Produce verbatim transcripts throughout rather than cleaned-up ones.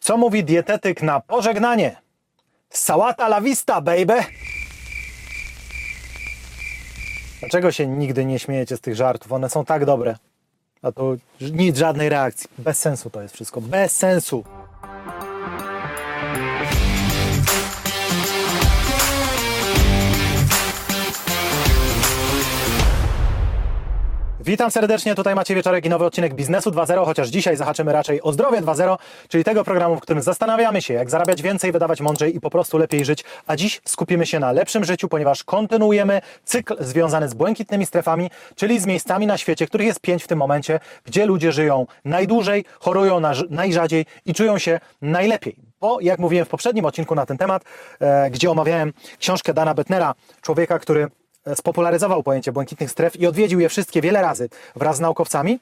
Co mówi dietetyk na pożegnanie? Sałata la vista, baby! Dlaczego się nigdy nie śmiejecie z tych żartów? One są tak dobre. A tu nic, żadnej reakcji. Bez sensu to jest wszystko. Bez sensu. Witam serdecznie, tutaj Maciej Wieczorek i nowy odcinek Biznesu dwa zero, chociaż dzisiaj zahaczymy raczej o zdrowie dwa zero, czyli tego programu, w którym zastanawiamy się, jak zarabiać więcej, wydawać mądrzej i po prostu lepiej żyć, a dziś skupimy się na lepszym życiu, ponieważ kontynuujemy cykl związany z błękitnymi strefami, czyli z miejscami na świecie, których jest pięć w tym momencie, gdzie ludzie żyją najdłużej, chorują na, najrzadziej i czują się najlepiej. Bo jak mówiłem w poprzednim odcinku na ten temat, e, gdzie omawiałem książkę Dana Bettnera, człowieka, który spopularyzował pojęcie błękitnych stref i odwiedził je wszystkie wiele razy wraz z naukowcami,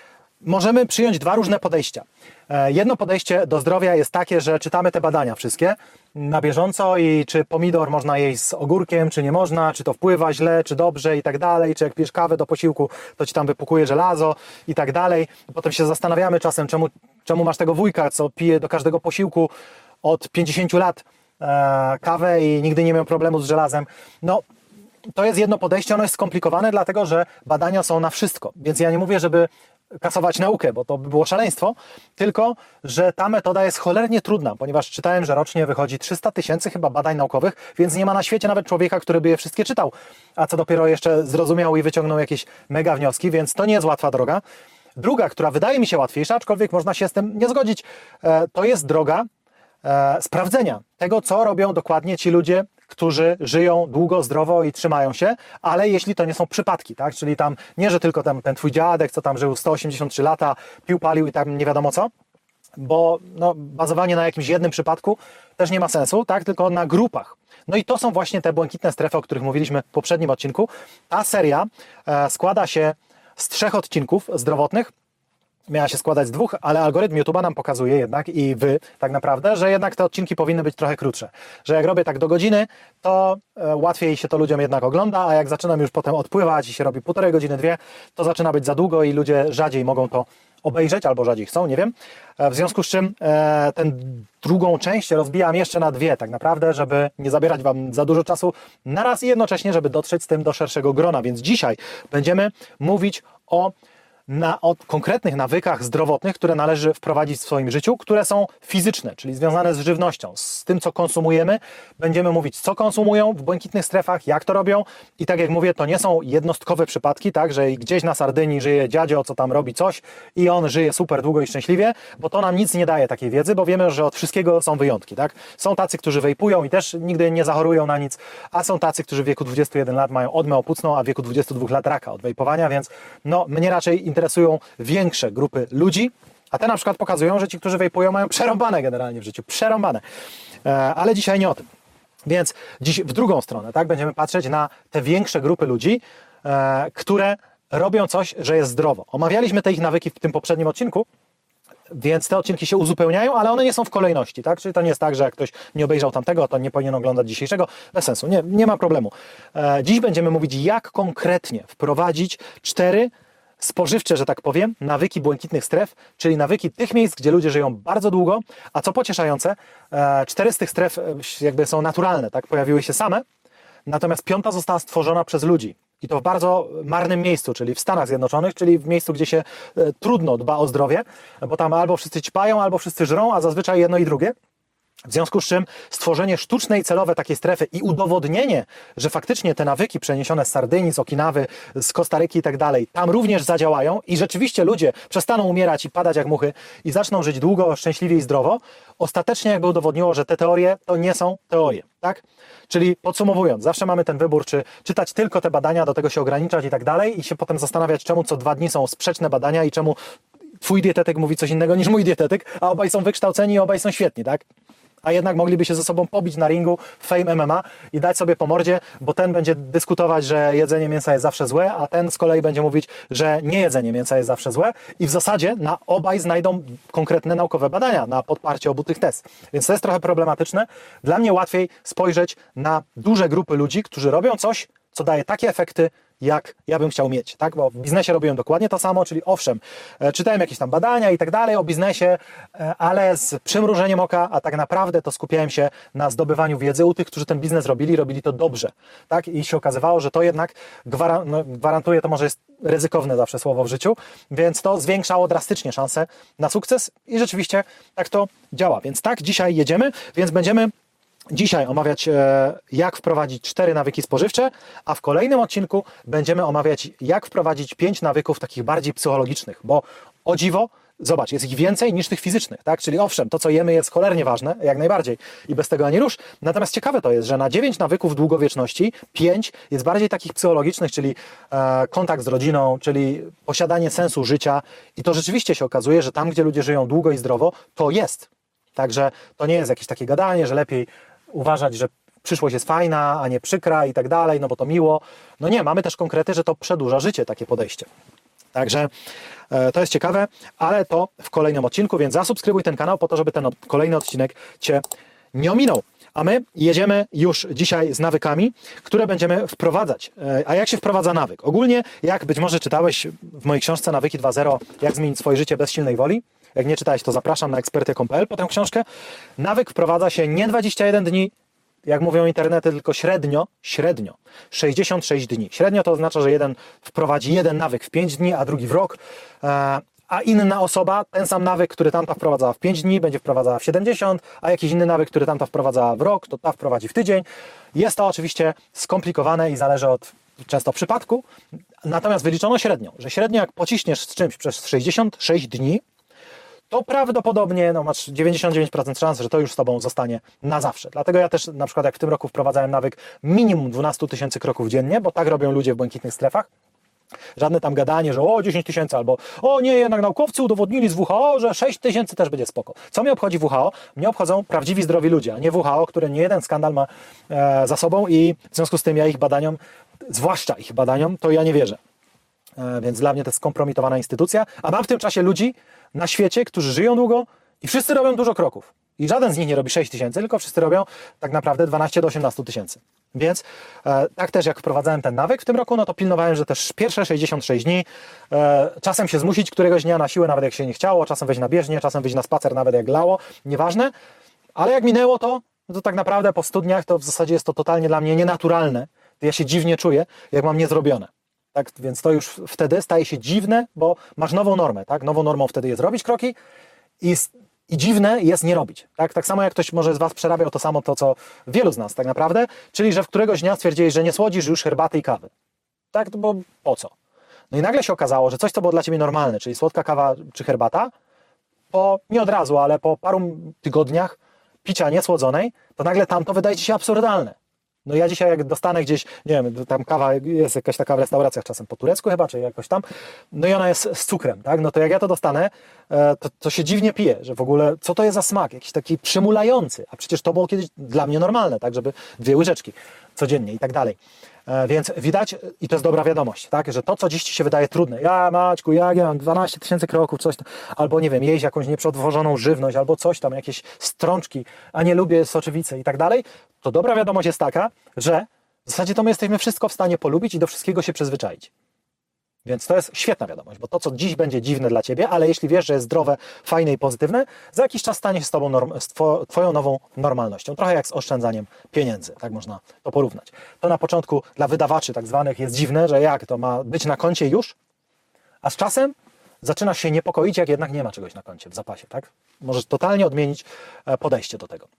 możemy przyjąć dwa różne podejścia. Jedno podejście do zdrowia jest takie, że czytamy te badania wszystkie na bieżąco i czy pomidor można jeść z ogórkiem, czy nie można, czy to wpływa źle, czy dobrze i tak dalej, czy jak pijesz kawę do posiłku, to ci tam wypukuje żelazo i tak dalej. Potem się zastanawiamy czasem, czemu, czemu masz tego wujka, co pije do każdego posiłku od pięćdziesięciu lat e, kawę i nigdy nie miał problemu z żelazem. No, to jest jedno podejście, ono jest skomplikowane, dlatego że badania są na wszystko. Więc ja nie mówię, żeby kasować naukę, bo to by było szaleństwo, tylko że ta metoda jest cholernie trudna, ponieważ czytałem, że rocznie wychodzi trzysta tysięcy chyba badań naukowych, więc nie ma na świecie nawet człowieka, który by je wszystkie czytał, a co dopiero jeszcze zrozumiał i wyciągnął jakieś mega wnioski, więc to nie jest łatwa droga. Druga, która wydaje mi się łatwiejsza, aczkolwiek można się z tym nie zgodzić, to jest droga sprawdzenia tego, co robią dokładnie ci ludzie, którzy żyją długo, zdrowo i trzymają się, ale jeśli to nie są przypadki, tak? Czyli tam nie, że tylko tam ten twój dziadek, co tam żył sto osiemdziesiąt trzy lata, pił, palił i tam nie wiadomo co, bo no, bazowanie na jakimś jednym przypadku też nie ma sensu, tak? Tylko na grupach. No i to są właśnie te błękitne strefy, o których mówiliśmy w poprzednim odcinku. Ta seria e, składa się z trzech odcinków zdrowotnych. Miała się składać z dwóch, ale algorytm YouTube'a nam pokazuje jednak i wy tak naprawdę, że jednak te odcinki powinny być trochę krótsze. Że jak robię tak do godziny, to e, łatwiej się to ludziom jednak ogląda, a jak zaczynam już potem odpływać i się robi półtorej godziny, dwie, to zaczyna być za długo i ludzie rzadziej mogą to obejrzeć albo rzadziej chcą, nie wiem. E, w związku z czym e, tę drugą część rozbijam jeszcze na dwie tak naprawdę, żeby nie zabierać wam za dużo czasu naraz i jednocześnie, żeby dotrzeć z tym do szerszego grona. Więc dzisiaj będziemy mówić o Na, o konkretnych nawykach zdrowotnych, które należy wprowadzić w swoim życiu, które są fizyczne, czyli związane z żywnością, z tym, co konsumujemy. Będziemy mówić, co konsumują w błękitnych strefach, jak to robią i tak jak mówię, to nie są jednostkowe przypadki, tak, że gdzieś na Sardynii żyje dziadzio, co tam robi coś i on żyje super długo i szczęśliwie, bo to nam nic nie daje takiej wiedzy, bo wiemy, że od wszystkiego są wyjątki, tak. Są tacy, którzy wejpują i też nigdy nie zachorują na nic, a są tacy, którzy w wieku dwudziestu jeden lat mają odmę opłucną, a w wieku dwudziestu dwóch lat raka od wejpowania, więc no, mnie raczej interesują większe grupy ludzi, a te na przykład pokazują, że ci, którzy wejpują, mają przerąbane generalnie w życiu, przerąbane. E, ale dzisiaj nie o tym. Więc dziś w drugą stronę, tak, będziemy patrzeć na te większe grupy ludzi, e, które robią coś, że jest zdrowo. Omawialiśmy te ich nawyki w tym poprzednim odcinku, więc te odcinki się uzupełniają, ale one nie są w kolejności, tak? Czyli to nie jest tak, że jak ktoś nie obejrzał tamtego, to nie powinien oglądać dzisiejszego. Bez sensu, nie, nie ma problemu. E, dziś będziemy mówić, jak konkretnie wprowadzić cztery spożywcze, że tak powiem, nawyki błękitnych stref, czyli nawyki tych miejsc, gdzie ludzie żyją bardzo długo, a co pocieszające, cztery z tych stref jakby są naturalne, tak, pojawiły się same, natomiast piąta została stworzona przez ludzi i to w bardzo marnym miejscu, czyli w Stanach Zjednoczonych, czyli w miejscu, gdzie się trudno dba o zdrowie, bo tam albo wszyscy ćpają, albo wszyscy żrą, a zazwyczaj jedno i drugie. W związku z czym stworzenie sztucznej celowe takiej strefy i udowodnienie, że faktycznie te nawyki przeniesione z Sardynii, z Okinawy, z Kostaryki i tak dalej, tam również zadziałają i rzeczywiście ludzie przestaną umierać i padać jak muchy i zaczną żyć długo, szczęśliwie i zdrowo, ostatecznie jakby udowodniło, że te teorie to nie są teorie, tak? Czyli podsumowując, zawsze mamy ten wybór, czy czytać tylko te badania, do tego się ograniczać i tak dalej i się potem zastanawiać, czemu co dwa dni są sprzeczne badania i czemu twój dietetyk mówi coś innego niż mój dietetyk, a obaj są wykształceni i obaj są świetni, tak? A jednak mogliby się ze sobą pobić na ringu w Fame M M A i dać sobie po mordzie, bo ten będzie dyskutować, że jedzenie mięsa jest zawsze złe, a ten z kolei będzie mówić, że nie jedzenie mięsa jest zawsze złe i w zasadzie na obaj znajdą konkretne naukowe badania na podparcie obu tych tez. Więc to jest trochę problematyczne. Dla mnie łatwiej spojrzeć na duże grupy ludzi, którzy robią coś, co daje takie efekty, jak ja bym chciał mieć, tak? Bo w biznesie robiłem dokładnie to samo, czyli owszem, e, czytałem jakieś tam badania i tak dalej o biznesie, e, ale z przymrużeniem oka, a tak naprawdę to skupiałem się na zdobywaniu wiedzy u tych, którzy ten biznes robili, robili to dobrze, tak? I się okazywało, że to jednak gwara- no, gwarantuje, to może jest ryzykowne zawsze słowo w życiu, więc to zwiększało drastycznie szanse na sukces i rzeczywiście tak to działa. Więc tak, dzisiaj jedziemy, więc będziemy dzisiaj omawiać, jak wprowadzić cztery nawyki spożywcze, a w kolejnym odcinku będziemy omawiać, jak wprowadzić pięć nawyków takich bardziej psychologicznych, bo o dziwo, zobacz, jest ich więcej niż tych fizycznych, tak? Czyli owszem, to co jemy jest cholernie ważne, jak najbardziej i bez tego ani rusz, natomiast ciekawe to jest, że na dziewięć nawyków długowieczności, pięć jest bardziej takich psychologicznych, czyli e, kontakt z rodziną, czyli posiadanie sensu życia i to rzeczywiście się okazuje, że tam, gdzie ludzie żyją długo i zdrowo, to jest. Także to nie jest jakieś takie gadanie, że lepiej uważać, że przyszłość jest fajna, a nie przykra i tak dalej, no bo to miło. No nie, mamy też konkrety, że to przedłuża życie, takie podejście. Także e, to jest ciekawe, ale to w kolejnym odcinku, więc zasubskrybuj ten kanał po to, żeby ten od, kolejny odcinek Cię nie ominął. A my jedziemy już dzisiaj z nawykami, które będziemy wprowadzać. E, a jak się wprowadza nawyk? Ogólnie, jak być może czytałeś w mojej książce Nawyki dwa zero, jak zmienić swoje życie bez silnej woli, jak nie czytałeś, to zapraszam na eksperty kropka com kropka p l po tę książkę. Nawyk wprowadza się nie dwadzieścia jeden dni, jak mówią internety, tylko średnio, średnio sześćdziesiąt sześć dni. Średnio to oznacza, że jeden wprowadzi jeden nawyk w pięć dni, a drugi w rok, a inna osoba ten sam nawyk, który tamta wprowadzała w pięć dni, będzie wprowadzała w siedemdziesiąt, a jakiś inny nawyk, który tamta wprowadzała w rok, to ta wprowadzi w tydzień. Jest to oczywiście skomplikowane i zależy od często przypadku, natomiast wyliczono średnio, że średnio jak pociśniesz z czymś przez sześćdziesiąt sześć dni, to prawdopodobnie no, masz dziewięćdziesiąt dziewięć procent szans, że to już z Tobą zostanie na zawsze. Dlatego ja też na przykład jak w tym roku wprowadzałem nawyk minimum dwanaście tysięcy kroków dziennie, bo tak robią ludzie w błękitnych strefach. Żadne tam gadanie, że o dziesięć tysięcy albo o nie, jednak naukowcy udowodnili z W H O, że sześć tysięcy też będzie spoko. Co mnie obchodzi W H O? Mnie obchodzą prawdziwi, zdrowi ludzie, a nie W H O, które nie jeden skandal ma e, za sobą i w związku z tym ja ich badaniom, zwłaszcza ich badaniom, to ja nie wierzę. E, więc dla mnie to jest skompromitowana instytucja, a mam w tym czasie ludzi na świecie, którzy żyją długo i wszyscy robią dużo kroków. I żaden z nich nie robi sześć tysięcy, tylko wszyscy robią tak naprawdę dwanaście do osiemnastu tysięcy. Więc e, tak też jak wprowadzałem ten nawyk w tym roku, no to pilnowałem, że też pierwsze sześćdziesiąt sześć dni, e, czasem się zmusić któregoś dnia na siłę, nawet jak się nie chciało, czasem wejść na bieżnię, czasem wyjść na spacer, nawet jak lało, nieważne. Ale jak minęło to, no to tak naprawdę po stu dniach to w zasadzie jest to totalnie dla mnie nienaturalne. Ja się dziwnie czuję, jak mam niezrobione. Tak, więc to już wtedy staje się dziwne, bo masz nową normę, tak? Nową normą wtedy jest robić kroki i, i dziwne jest nie robić, tak? Tak samo jak ktoś może z Was przerabiał to samo, to co wielu z nas tak naprawdę, czyli że w któregoś dnia stwierdziłeś, że nie słodzisz już herbaty i kawy, tak? Bo po co? No i nagle się okazało, że coś, co było dla Ciebie normalne, czyli słodka kawa czy herbata, po, nie od razu, ale po paru tygodniach picia niesłodzonej, to nagle tamto wydaje Ci się absurdalne. No ja dzisiaj jak dostanę gdzieś, nie wiem, tam kawa, jest jakaś taka w restauracjach czasem po turecku chyba, czy jakoś tam, no i ona jest z cukrem, tak? No to jak ja to dostanę, to, to się dziwnie pije, że w ogóle co to jest za smak? Jakiś taki przymulający, a przecież to było kiedyś dla mnie normalne, tak? Żeby dwie łyżeczki codziennie i tak dalej. Więc widać, i to jest dobra wiadomość, tak? Że to, co dziś Ci się wydaje trudne, ja Maćku, jak ja mam dwanaście tysięcy kroków, coś tam, albo nie wiem, jeść jakąś nieprzetworzoną żywność, albo coś tam, jakieś strączki, a nie lubię soczewicy i tak dalej, to dobra wiadomość jest taka, że w zasadzie to my jesteśmy wszystko w stanie polubić i do wszystkiego się przyzwyczaić. Więc to jest świetna wiadomość, bo to, co dziś będzie dziwne dla Ciebie, ale jeśli wiesz, że jest zdrowe, fajne i pozytywne, za jakiś czas stanie się z Tobą norm, z two, Twoją nową normalnością. Trochę jak z oszczędzaniem pieniędzy, tak można to porównać. To na początku dla wydawaczy tak zwanych jest dziwne, że jak to ma być na koncie już, a z czasem zaczynasz się niepokoić, jak jednak nie ma czegoś na koncie, w zapasie, tak? Możesz totalnie odmienić podejście do tego.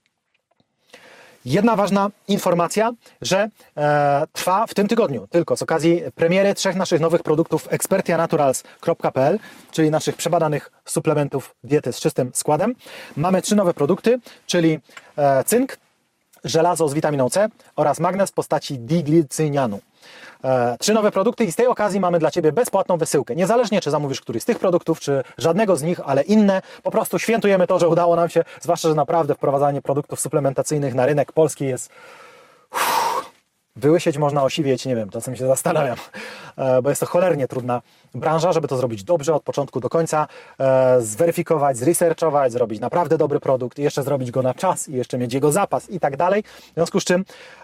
Jedna ważna informacja, że e, trwa w tym tygodniu tylko z okazji premiery trzech naszych nowych produktów expertia naturals kropka p l, czyli naszych przebadanych suplementów diety z czystym składem. Mamy trzy nowe produkty, czyli e, cynk, żelazo z witaminą C oraz magnez w postaci diglicynianu. E, trzy nowe produkty i z tej okazji mamy dla Ciebie bezpłatną wysyłkę. Niezależnie, czy zamówisz któryś z tych produktów, czy żadnego z nich, ale inne. Po prostu świętujemy to, że udało nam się, zwłaszcza, że naprawdę wprowadzanie produktów suplementacyjnych na rynek polski jest uff, wyłysieć, można osiwieć, nie wiem, czasem się zastanawiam, bo jest to cholernie trudna branża, żeby to zrobić dobrze od początku do końca, zweryfikować, zresearchować, zrobić naprawdę dobry produkt i jeszcze zrobić go na czas i jeszcze mieć jego zapas i tak dalej. W związku z czym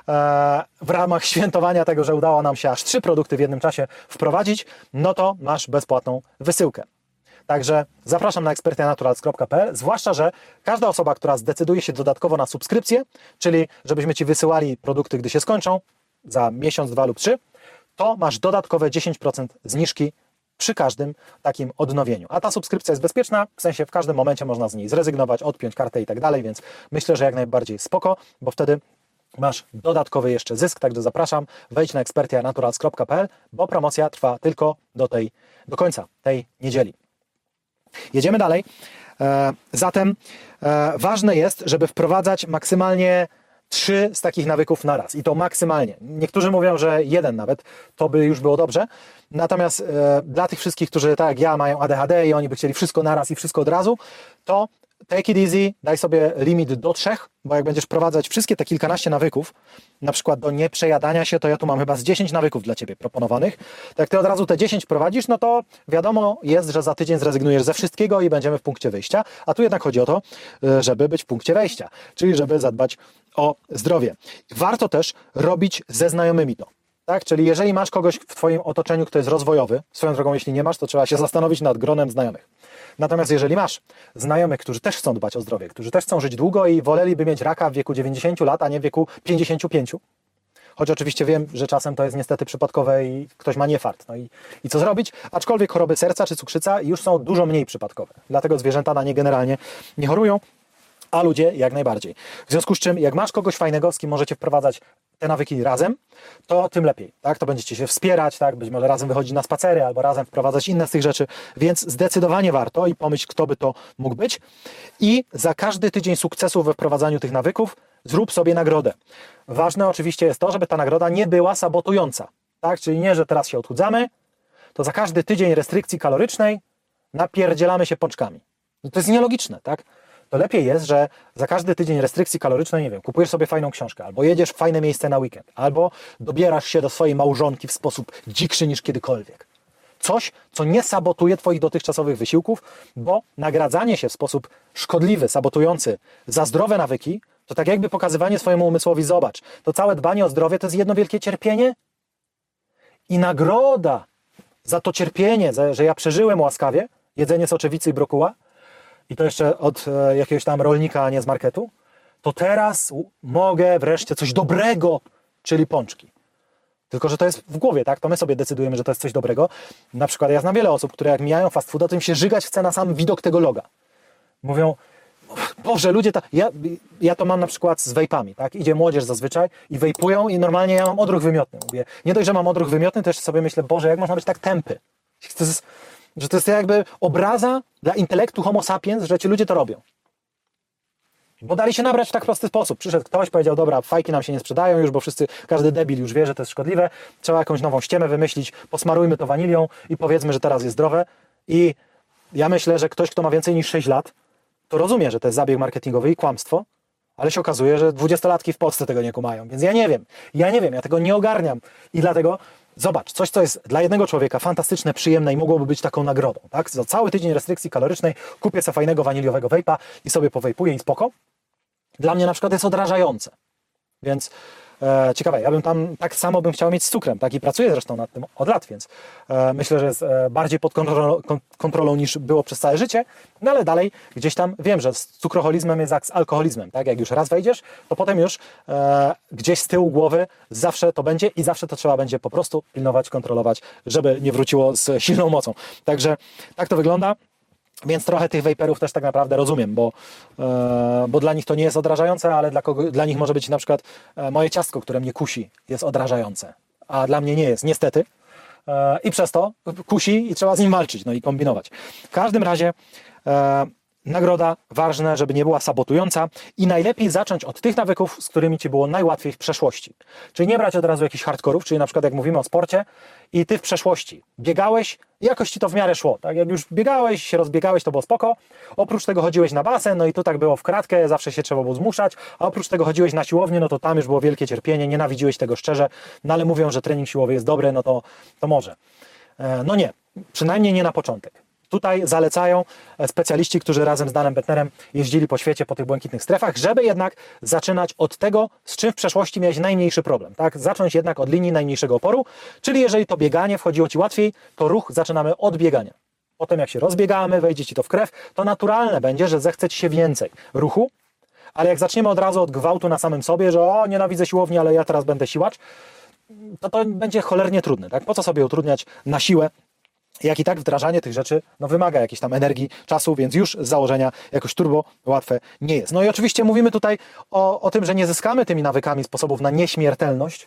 w ramach świętowania tego, że udało nam się aż trzy produkty w jednym czasie wprowadzić, no to masz bezpłatną wysyłkę. Także zapraszam na expertianaturals kropka p l, zwłaszcza, że każda osoba, która zdecyduje się dodatkowo na subskrypcję, czyli żebyśmy Ci wysyłali produkty, gdy się skończą, za miesiąc, dwa lub trzy, to masz dodatkowe dziesięć procent zniżki przy każdym takim odnowieniu. A ta subskrypcja jest bezpieczna, w sensie w każdym momencie można z niej zrezygnować, odpiąć kartę i tak dalej, więc myślę, że jak najbardziej spoko, bo wtedy masz dodatkowy jeszcze zysk, także zapraszam, wejdź na expertianaturals kropka p l, bo promocja trwa tylko do, tej, do końca tej niedzieli. Jedziemy dalej. E, zatem e, ważne jest, żeby wprowadzać maksymalnie trzy z takich nawyków na raz. I to maksymalnie. Niektórzy mówią, że jeden nawet, to by już było dobrze. Natomiast e, dla tych wszystkich, którzy tak jak ja mają A D H D i oni by chcieli wszystko naraz i wszystko od razu, to take it easy, daj sobie limit do trzech, bo jak będziesz wprowadzać wszystkie te kilkanaście nawyków, na przykład do nieprzejadania się, to ja tu mam chyba z dziesięć nawyków dla Ciebie proponowanych. To jak Ty od razu te dziesięć prowadzisz, no to wiadomo jest, że za tydzień zrezygnujesz ze wszystkiego i będziemy w punkcie wyjścia, a tu jednak chodzi o to, żeby być w punkcie wejścia, czyli żeby zadbać o zdrowie. Warto też robić ze znajomymi to. Tak? Czyli jeżeli masz kogoś w Twoim otoczeniu, kto jest rozwojowy, swoją drogą jeśli nie masz, to trzeba się zastanowić nad gronem znajomych. Natomiast jeżeli masz znajomych, którzy też chcą dbać o zdrowie, którzy też chcą żyć długo i woleliby mieć raka w wieku dziewięćdziesięciu lat, a nie w wieku pięćdziesięciu pięciu, choć oczywiście wiem, że czasem to jest niestety przypadkowe i ktoś ma niefart. No i, i co zrobić? Aczkolwiek choroby serca czy cukrzyca już są dużo mniej przypadkowe. Dlatego zwierzęta na nie generalnie nie chorują, a ludzie jak najbardziej. W związku z czym, jak masz kogoś fajnego, z kim możecie wprowadzać te nawyki razem, to tym lepiej, tak? To będziecie się wspierać, tak? Być może razem wychodzić na spacery, albo razem wprowadzać inne z tych rzeczy, więc zdecydowanie warto i pomyśl, kto by to mógł być. I za każdy tydzień sukcesu we wprowadzaniu tych nawyków zrób sobie nagrodę. Ważne oczywiście jest to, żeby ta nagroda nie była sabotująca, tak? Czyli nie, że teraz się odchudzamy, to za każdy tydzień restrykcji kalorycznej napierdzielamy się pączkami. No to jest nielogiczne, tak? To lepiej jest, że za każdy tydzień restrykcji kalorycznej, nie wiem, kupujesz sobie fajną książkę, albo jedziesz w fajne miejsce na weekend, albo dobierasz się do swojej małżonki w sposób dzikszy niż kiedykolwiek. Coś, co nie sabotuje Twoich dotychczasowych wysiłków, bo nagradzanie się w sposób szkodliwy, sabotujący za zdrowe nawyki, to tak jakby pokazywanie swojemu umysłowi, zobacz, to całe dbanie o zdrowie to jest jedno wielkie cierpienie i nagroda za to cierpienie, że ja przeżyłem łaskawie jedzenie soczewicy i brokuła, i to jeszcze od e, jakiegoś tam rolnika, a nie z marketu, to teraz mogę wreszcie coś dobrego, czyli pączki. Tylko że to jest w głowie, tak? To my sobie decydujemy, że to jest coś dobrego. Na przykład ja znam wiele osób, które jak mijają fast food, to im się żygać chce na sam widok tego loga. Mówią, Boże, ludzie, ta... ja, ja to mam na przykład z wejpami, tak? Idzie młodzież zazwyczaj i wejpują i normalnie ja mam odruch wymiotny. Mówię, nie dość, że mam odruch wymiotny, to jeszcze sobie myślę, Boże, jak można być tak tępy? To jest... Że to jest jakby obraza dla intelektu homo sapiens, że ci ludzie to robią. Bo dali się nabrać w tak prosty sposób. Przyszedł ktoś, powiedział, dobra, fajki nam się nie sprzedają już, bo wszyscy, każdy debil już wie, że to jest szkodliwe. Trzeba jakąś nową ściemę wymyślić, posmarujmy to wanilią i powiedzmy, że teraz jest zdrowe. I ja myślę, że ktoś, kto ma więcej niż sześć lat, to rozumie, że to jest zabieg marketingowy i kłamstwo, ale się okazuje, że dwudziestolatki w Polsce tego nie kumają. Więc ja nie wiem, ja nie wiem, ja tego nie ogarniam. I dlatego zobacz, coś, co jest dla jednego człowieka fantastyczne, przyjemne i mogłoby być taką nagrodą, tak? Za cały tydzień restrykcji kalorycznej kupię sobie fajnego waniliowego wejpa i sobie powejpuję i spoko. Dla mnie na przykład jest odrażające. Więc e, ciekawe, ja bym tam tak samo bym chciał mieć z cukrem, tak? I pracuję zresztą nad tym od lat, więc e, myślę, że jest e, bardziej pod kontrolą, kontrolą niż było przez całe życie, no ale dalej gdzieś tam wiem, że z cukroholizmem jest jak z alkoholizmem, tak? Jak już raz wejdziesz, to potem już e, gdzieś z tyłu głowy zawsze to będzie i zawsze to trzeba będzie po prostu pilnować, kontrolować, żeby nie wróciło z silną mocą. Także tak to wygląda. Więc trochę tych vejperów też tak naprawdę rozumiem, bo, e, bo dla nich to nie jest odrażające, ale dla, kogo, dla nich może być na przykład e, moje ciastko, które mnie kusi, jest odrażające, a dla mnie nie jest, niestety. E, I przez to kusi i trzeba z nim walczyć, no i kombinować. W każdym razie e, nagroda, ważne, żeby nie była sabotująca i najlepiej zacząć od tych nawyków, z którymi Ci było najłatwiej w przeszłości. Czyli nie brać od razu jakichś hardkorów, czyli na przykład jak mówimy o sporcie i Ty w przeszłości biegałeś, jakoś Ci to w miarę szło, tak? Jak już biegałeś, się rozbiegałeś, to było spoko. Oprócz tego chodziłeś na basen, no i tu tak było w kratkę, zawsze się trzeba było zmuszać, a oprócz tego chodziłeś na siłownię, no to tam już było wielkie cierpienie, nienawidziłeś tego szczerze, no ale mówią, że trening siłowy jest dobry, no to, to może. E, no nie, przynajmniej nie na początek. Tutaj zalecają specjaliści, którzy razem z Danem Bettnerem jeździli po świecie, po tych błękitnych strefach, żeby jednak zaczynać od tego, z czym w przeszłości miałeś najmniejszy problem. Tak? Zacząć jednak od linii najmniejszego oporu, czyli jeżeli to bieganie wchodziło Ci łatwiej, to ruch zaczynamy od biegania. Potem jak się rozbiegamy, wejdzie Ci to w krew, to naturalne będzie, że zechce Ci się więcej ruchu, ale jak zaczniemy od razu od gwałtu na samym sobie, że o, nienawidzę siłowni, ale ja teraz będę siłacz, to to będzie cholernie trudne. Tak? Po co sobie utrudniać na siłę, jak i tak wdrażanie tych rzeczy no, wymaga jakiejś tam energii, czasu, więc już z założenia jakoś turbo łatwe nie jest. No i oczywiście mówimy tutaj o, o tym, że nie zyskamy tymi nawykami sposobów na nieśmiertelność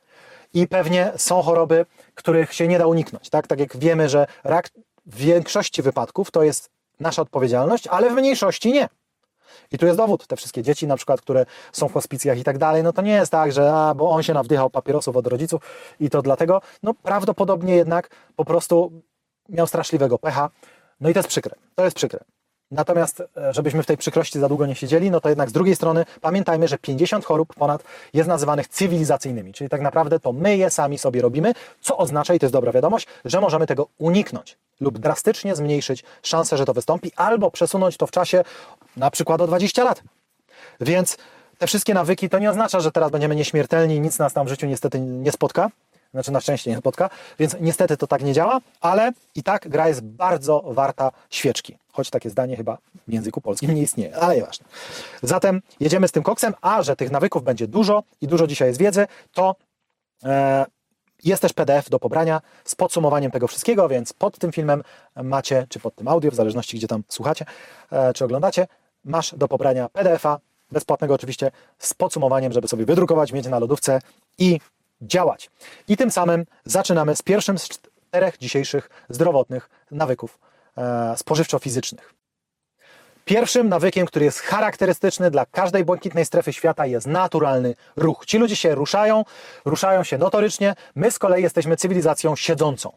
i pewnie są choroby, których się nie da uniknąć. Tak, tak jak wiemy, że rak w większości wypadków to jest nasza odpowiedzialność, ale w mniejszości nie. I tu jest dowód, te wszystkie dzieci na przykład, które są w hospicjach i tak dalej, no to nie jest tak, że a, bo on się nawdychał papierosów od rodziców i to dlatego, no prawdopodobnie jednak po prostu miał straszliwego pecha, no i to jest przykre, to jest przykre. Natomiast, żebyśmy w tej przykrości za długo nie siedzieli, no to jednak z drugiej strony pamiętajmy, że pięćdziesiąt chorób ponad jest nazywanych cywilizacyjnymi, czyli tak naprawdę to my je sami sobie robimy, co oznacza, i to jest dobra wiadomość, że możemy tego uniknąć lub drastycznie zmniejszyć szansę, że to wystąpi, albo przesunąć to w czasie na przykład o dwadzieścia lat. Więc te wszystkie nawyki to nie oznacza, że teraz będziemy nieśmiertelni i nic nas tam w życiu niestety nie spotka, znaczy na szczęście nie spotka, więc niestety to tak nie działa, ale i tak gra jest bardzo warta świeczki. Choć takie zdanie chyba w języku polskim nie istnieje, ale nieważne. Zatem jedziemy z tym koksem, a że tych nawyków będzie dużo i dużo dzisiaj jest wiedzy, to e, jest też P D F do pobrania z podsumowaniem tego wszystkiego, więc pod tym filmem macie, czy pod tym audio, w zależności gdzie tam słuchacie, e, czy oglądacie, masz do pobrania P D F a, bezpłatnego oczywiście, z podsumowaniem, żeby sobie wydrukować, mieć na lodówce i działać. I tym samym zaczynamy z pierwszym z czterech dzisiejszych zdrowotnych nawyków e, spożywczo-fizycznych. Pierwszym nawykiem, który jest charakterystyczny dla każdej błękitnej strefy świata, jest naturalny ruch. Ci ludzie się ruszają, ruszają się notorycznie, my z kolei jesteśmy cywilizacją siedzącą.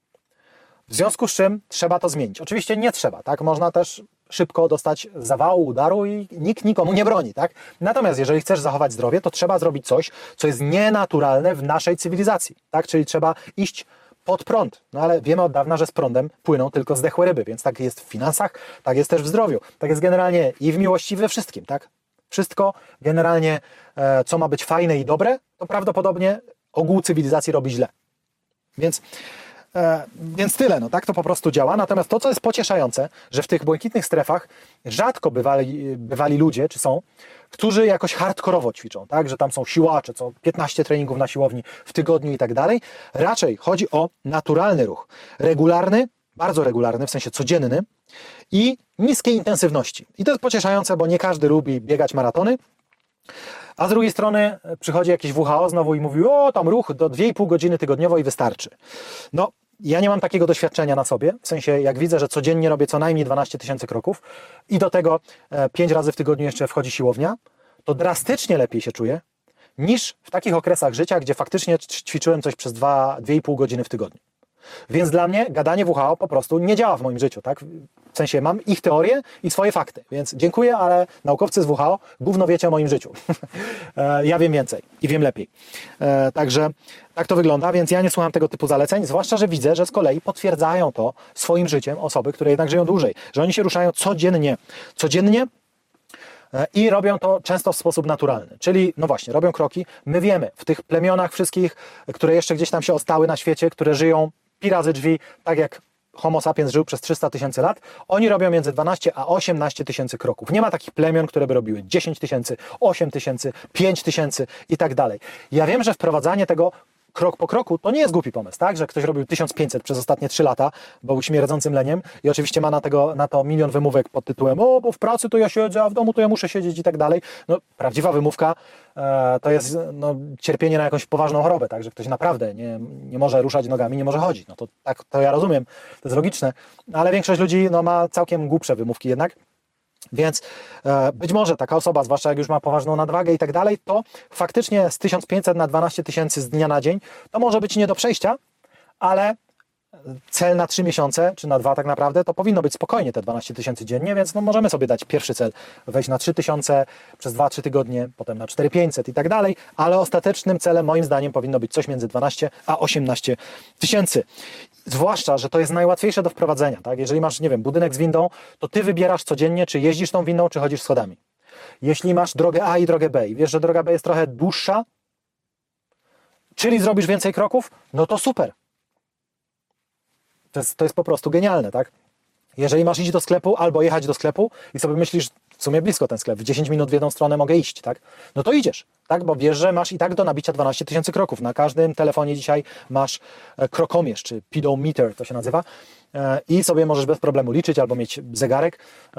W związku z czym trzeba to zmienić. Oczywiście nie trzeba, tak? Można też szybko dostać zawału, udaru i nikt nikomu nie broni, tak? Natomiast jeżeli chcesz zachować zdrowie, to trzeba zrobić coś, co jest nienaturalne w naszej cywilizacji, tak? Czyli trzeba iść pod prąd. No ale wiemy od dawna, że z prądem płyną tylko zdechłe ryby, więc tak jest w finansach, tak jest też w zdrowiu, tak jest generalnie i w miłości, we wszystkim, tak? Wszystko generalnie, e, co ma być fajne i dobre, to prawdopodobnie ogół cywilizacji robi źle. Więc E, więc tyle, no tak to po prostu działa. Natomiast to, co jest pocieszające, że w tych błękitnych strefach rzadko bywali, bywali ludzie, czy są, którzy jakoś hardkorowo ćwiczą, tak, że tam są siłacze, co piętnaście treningów na siłowni w tygodniu i tak dalej. Raczej chodzi o naturalny ruch. Regularny, bardzo regularny, w sensie codzienny i niskiej intensywności. I to jest pocieszające, bo nie każdy lubi biegać maratony, a z drugiej strony przychodzi jakieś W H O znowu i mówi, o tam ruch do dwie i pół godziny tygodniowo i wystarczy. No, ja nie mam takiego doświadczenia na sobie, w sensie jak widzę, że codziennie robię co najmniej dwanaście tysięcy kroków i do tego pięć razy w tygodniu jeszcze wchodzi siłownia, to drastycznie lepiej się czuję niż w takich okresach życia, gdzie faktycznie ćwiczyłem coś przez dwa i pół godziny w tygodniu. Więc dla mnie gadanie W H O po prostu nie działa w moim życiu, tak? W sensie mam ich teorie i swoje fakty, więc dziękuję, ale naukowcy z W H O gówno wiecie o moim życiu. Ja wiem więcej i wiem lepiej. Także tak to wygląda, więc ja nie słucham tego typu zaleceń, zwłaszcza, że widzę, że z kolei potwierdzają to swoim życiem osoby, które jednak żyją dłużej, że oni się ruszają codziennie, codziennie i robią to często w sposób naturalny, czyli no właśnie, robią kroki. My wiemy, w tych plemionach wszystkich, które jeszcze gdzieś tam się ostały na świecie, które żyją pi razy drzwi, tak jak Homo sapiens żył przez trzysta tysięcy lat, oni robią między dwanaście a osiemnaście tysięcy kroków. Nie ma takich plemion, które by robiły dziesięć tysięcy, osiem tysięcy, pięć tysięcy i tak dalej. Ja wiem, że wprowadzanie tego krok po kroku to nie jest głupi pomysł, tak? Że ktoś robił tysiąc pięćset przez ostatnie trzy lata, bo był śmierdzącym leniem i oczywiście ma na, tego, na to milion wymówek pod tytułem o, bo w pracy to ja siedzę, a w domu to ja muszę siedzieć i tak dalej. No, prawdziwa wymówka e, to jest no, cierpienie na jakąś poważną chorobę, tak? Że ktoś naprawdę nie, nie może ruszać nogami, nie może chodzić. No to tak to ja rozumiem, to jest logiczne, ale większość ludzi no, ma całkiem głupsze wymówki jednak. Więc e, być może taka osoba, zwłaszcza jak już ma poważną nadwagę i tak dalej, to faktycznie z tysiąc pięćset na dwanaście tysięcy z dnia na dzień to może być nie do przejścia, ale cel na trzy miesiące, czy na dwa tak naprawdę, to powinno być spokojnie te dwanaście tysięcy dziennie, więc no możemy sobie dać pierwszy cel, wejść na trzy tysiące przez dwa trzy tygodnie, potem na cztery tysiące pięćset i tak dalej, ale ostatecznym celem moim zdaniem powinno być coś między dwanaście a osiemnaście tysięcy. Zwłaszcza, że to jest najłatwiejsze do wprowadzenia, tak? Jeżeli masz, nie wiem, budynek z windą, to ty wybierasz codziennie, czy jeździsz tą windą, czy chodzisz schodami. Jeśli masz drogę A i drogę B i wiesz, że droga B jest trochę dłuższa, czyli zrobisz więcej kroków, no to super. To jest, to jest po prostu genialne, tak? Jeżeli masz iść do sklepu albo jechać do sklepu i sobie myślisz, w sumie blisko ten sklep, w dziesięć minut w jedną stronę mogę iść, tak? No to idziesz, tak? Bo wiesz, że masz i tak do nabicia dwanaście tysięcy kroków. Na każdym telefonie dzisiaj masz krokomierz, czy pedometer to się nazywa, i sobie możesz bez problemu liczyć albo mieć zegarek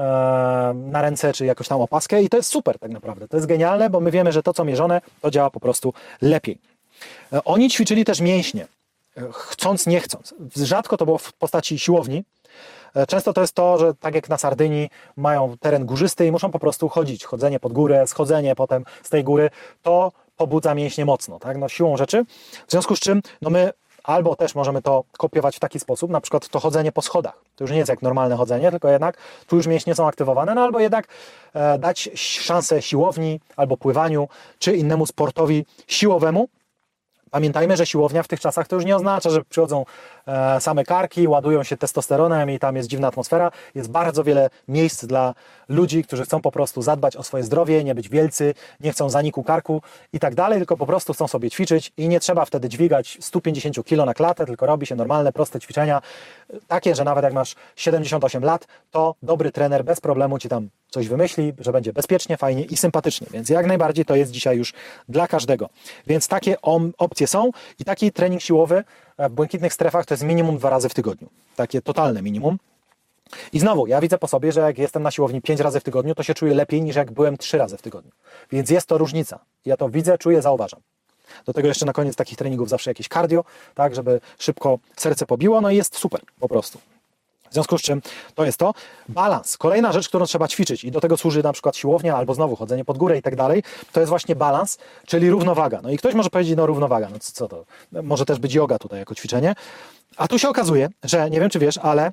na ręce, czy jakoś tam opaskę i to jest super tak naprawdę. To jest genialne, bo my wiemy, że to, co mierzone, to działa po prostu lepiej. Oni ćwiczyli też mięśnie, chcąc, nie chcąc. Rzadko to było w postaci siłowni. Często to jest to, że tak jak na Sardynii mają teren górzysty i muszą po prostu chodzić. Chodzenie pod górę, schodzenie potem z tej góry, to pobudza mięśnie mocno, tak? No, siłą rzeczy. W związku z czym no my albo też możemy to kopiować w taki sposób, na przykład to chodzenie po schodach. To już nie jest jak normalne chodzenie, tylko jednak tu już mięśnie są aktywowane, no albo jednak e, dać szansę siłowni albo pływaniu, czy innemu sportowi siłowemu. Pamiętajmy, że siłownia w tych czasach to już nie oznacza, że przychodzą e, same karki, ładują się testosteronem i tam jest dziwna atmosfera. Jest bardzo wiele miejsc dla ludzi, którzy chcą po prostu zadbać o swoje zdrowie, nie być wielcy, nie chcą zaniku karku i tak dalej, tylko po prostu chcą sobie ćwiczyć i nie trzeba wtedy dźwigać sto pięćdziesiąt kilo na klatę, tylko robi się normalne, proste ćwiczenia. Takie, że nawet jak masz siedemdziesiąt osiem lat, to dobry trener bez problemu Ci tam coś wymyśli, że będzie bezpiecznie, fajnie i sympatycznie. Więc jak najbardziej to jest dzisiaj już dla każdego. Więc takie opcje są i taki trening siłowy w błękitnych strefach to jest minimum dwa razy w tygodniu. Takie totalne minimum. I znowu, ja widzę po sobie, że jak jestem na siłowni pięć razy w tygodniu, to się czuję lepiej niż jak byłem trzy razy w tygodniu. Więc jest to różnica. Ja to widzę, czuję, zauważam. Do tego jeszcze na koniec takich treningów zawsze jakieś cardio, tak, żeby szybko serce pobiło, no i jest super po prostu. W związku z czym to jest to. Balans. Kolejna rzecz, którą trzeba ćwiczyć i do tego służy na przykład siłownia albo znowu chodzenie pod górę i tak dalej, to jest właśnie balans, czyli równowaga. No i ktoś może powiedzieć, no równowaga, no co to? Może też być yoga tutaj jako ćwiczenie. A tu się okazuje, że nie wiem czy wiesz, ale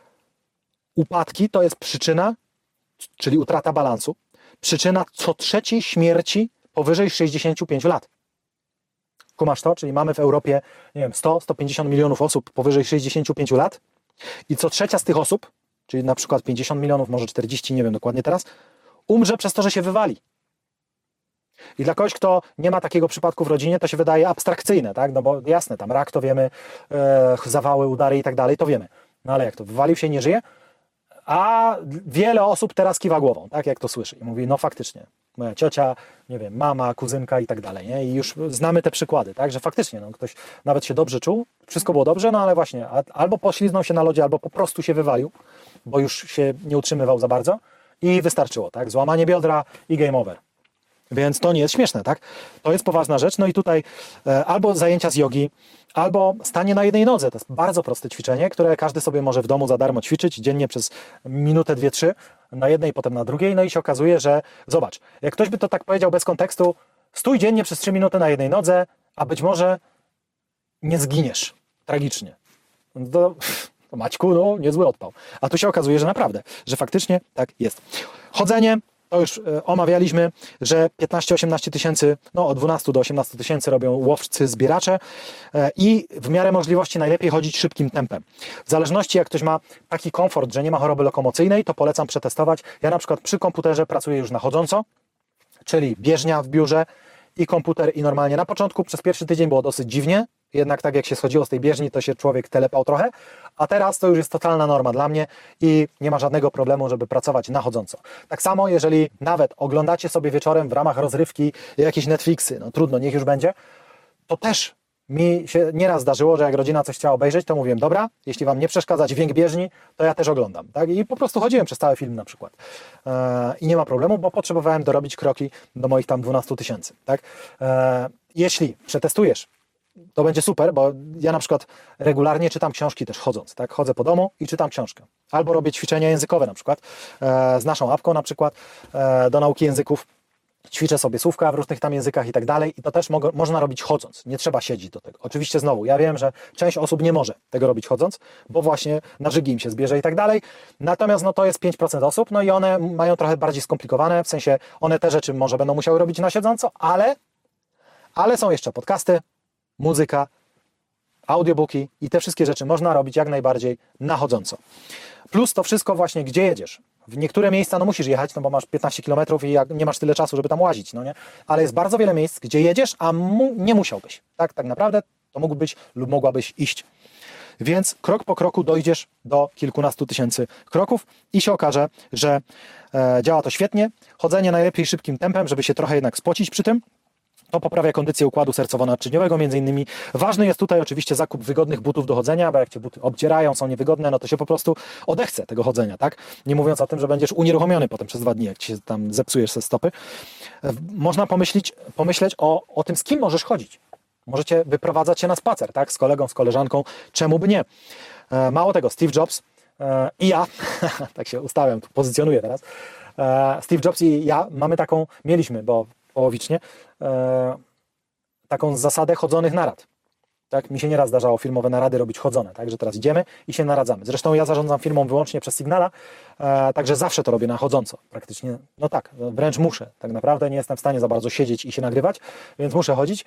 upadki to jest przyczyna, czyli utrata balansu, przyczyna co trzeciej śmierci powyżej sześćdziesięciu pięciu lat. Kumasz to? Czyli mamy w Europie, nie wiem, sto do stu pięćdziesięciu milionów osób powyżej sześćdziesięciu pięciu lat i co trzecia z tych osób, czyli na przykład pięćdziesiąt milionów, może czterdzieści, nie wiem dokładnie teraz, umrze przez to, że się wywali. I dla kogoś, kto nie ma takiego przypadku w rodzinie, to się wydaje abstrakcyjne, tak? No bo jasne, tam rak to wiemy, e, zawały, udary i tak dalej, to wiemy. No ale jak to, wywalił się i nie żyje? A wiele osób teraz kiwa głową, tak jak to słyszy i mówi, no faktycznie, moja ciocia, nie wiem, mama, kuzynka i tak dalej, nie? I już znamy te przykłady, tak, że faktycznie, no, ktoś nawet się dobrze czuł, wszystko było dobrze, no ale właśnie, a, albo pośliznął się na lodzie, albo po prostu się wywalił, bo już się nie utrzymywał za bardzo i wystarczyło, tak, złamanie biodra i game over. Więc to nie jest śmieszne, tak? To jest poważna rzecz. No i tutaj e, albo zajęcia z jogi, albo stanie na jednej nodze. To jest bardzo proste ćwiczenie, które każdy sobie może w domu za darmo ćwiczyć dziennie przez minutę, dwie, trzy, na jednej, potem na drugiej. No i się okazuje, że zobacz, jak ktoś by to tak powiedział bez kontekstu, stój dziennie przez trzy minuty na jednej nodze, a być może nie zginiesz tragicznie. To, to Maćku, no niezły odpał. A tu się okazuje, że naprawdę, że faktycznie tak jest. Chodzenie. To już omawialiśmy, że piętnaście do osiemnastu tysięcy, no od dwunastu do osiemnastu tysięcy robią łowcy, zbieracze i w miarę możliwości najlepiej chodzić szybkim tempem. W zależności jak ktoś ma taki komfort, że nie ma choroby lokomocyjnej, to polecam przetestować. Ja na przykład przy komputerze pracuję już na chodząco, czyli bieżnia w biurze i komputer i normalnie. Na początku przez pierwszy tydzień było dosyć dziwnie, jednak tak jak się schodziło z tej bieżni, to się człowiek telepał trochę, a teraz to już jest totalna norma dla mnie i nie ma żadnego problemu, żeby pracować na chodząco. Tak samo, jeżeli nawet oglądacie sobie wieczorem w ramach rozrywki jakieś Netflixy, no trudno, niech już będzie, to też mi się nieraz zdarzyło, że jak rodzina coś chciała obejrzeć, to mówiłem, dobra, jeśli wam nie przeszkadza dźwięk bieżni, to ja też oglądam, tak? I po prostu chodziłem przez cały film na przykład. Eee, I nie ma problemu, bo potrzebowałem dorobić kroki do moich tam dwunastu tysięcy, tak? Eee, jeśli przetestujesz to będzie super, bo ja na przykład regularnie czytam książki też chodząc, tak? Chodzę po domu i czytam książkę. Albo robię ćwiczenia językowe na przykład, e, z naszą apką na przykład, e, do nauki języków. Ćwiczę sobie słówka w różnych tam językach i tak dalej i to też mo- można robić chodząc, nie trzeba siedzieć do tego. Oczywiście znowu, ja wiem, że część osób nie może tego robić chodząc, bo właśnie na żygi im się zbierze i tak dalej, natomiast no to jest pięć procent osób, no i one mają trochę bardziej skomplikowane, w sensie one te rzeczy może będą musiały robić na siedząco, ale, ale są jeszcze podcasty, muzyka, audiobooki i te wszystkie rzeczy można robić jak najbardziej na chodząco. Plus to wszystko właśnie, gdzie jedziesz. W niektóre miejsca no musisz jechać, no bo masz piętnaście kilometrów i nie masz tyle czasu, żeby tam łazić, no nie? Ale jest bardzo wiele miejsc, gdzie jedziesz, a mu, nie musiałbyś. Tak, tak naprawdę to mógłbyś lub mogłabyś iść. Więc krok po kroku dojdziesz do kilkunastu tysięcy kroków i się okaże, że e, działa to świetnie. Chodzenie najlepiej szybkim tempem, żeby się trochę jednak spocić przy tym. To poprawia kondycję układu sercowo-naczyniowego między innymi. Ważny jest tutaj oczywiście zakup wygodnych butów do chodzenia, bo jak Cię buty obcierają, są niewygodne, no to się po prostu odechce tego chodzenia, tak? Nie mówiąc o tym, że będziesz unieruchomiony potem przez dwa dni, jak Ci się tam zepsujesz ze stopy. Można pomyśleć, pomyśleć o, o tym, z kim możesz chodzić. Możecie wyprowadzać się na spacer, tak? Z kolegą, z koleżanką, czemu by nie? Mało tego, Steve Jobs e, i ja, tak się ustawiam, tu pozycjonuję teraz, e, Steve Jobs i ja mamy taką, mieliśmy, bo połowicznie, e, taką zasadę chodzonych narad. Tak? Mi się nieraz zdarzało filmowe narady robić chodzone, tak? Że teraz idziemy i się naradzamy. Zresztą ja zarządzam firmą wyłącznie przez Signala, e, także zawsze to robię na chodząco. Praktycznie, no tak, wręcz muszę. Tak naprawdę nie jestem w stanie za bardzo siedzieć i się nagrywać, więc muszę chodzić.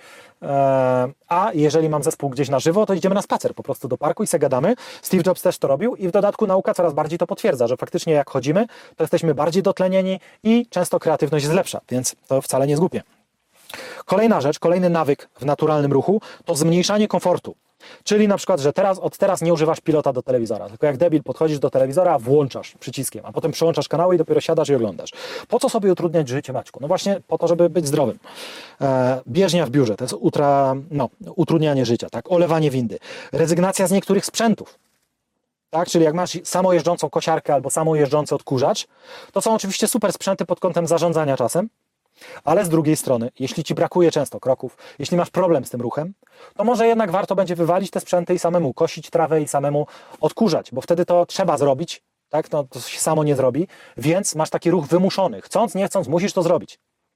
E, a jeżeli mam zespół gdzieś na żywo, to idziemy na spacer po prostu do parku i se gadamy. Steve Jobs też to robił i w dodatku nauka coraz bardziej to potwierdza, że faktycznie jak chodzimy, to jesteśmy bardziej dotlenieni i często kreatywność jest lepsza, więc to wcale nie jest głupie. Kolejna rzecz, kolejny nawyk w naturalnym ruchu to zmniejszanie komfortu. Czyli na przykład, że teraz od teraz nie używasz pilota do telewizora, tylko jak debil podchodzisz do telewizora, włączasz przyciskiem, a potem przełączasz kanały i dopiero siadasz i oglądasz. Po co sobie utrudniać życie, Maćku? No właśnie po to, żeby być zdrowym. E, bieżnia w biurze, to jest utra, no, utrudnianie życia, tak? Olewanie windy, rezygnacja z niektórych sprzętów. Tak, czyli jak masz samojeżdżącą kosiarkę albo samojeżdżący odkurzacz, to są oczywiście super sprzęty pod kątem zarządzania czasem, ale z drugiej strony, jeśli Ci brakuje często kroków, jeśli masz problem z tym ruchem, to może jednak warto będzie wywalić te sprzęty i samemu kosić trawę i samemu odkurzać, bo wtedy to trzeba zrobić, tak? No, to się samo nie zrobi, więc masz taki ruch wymuszony. Chcąc, nie chcąc, musisz to zrobić.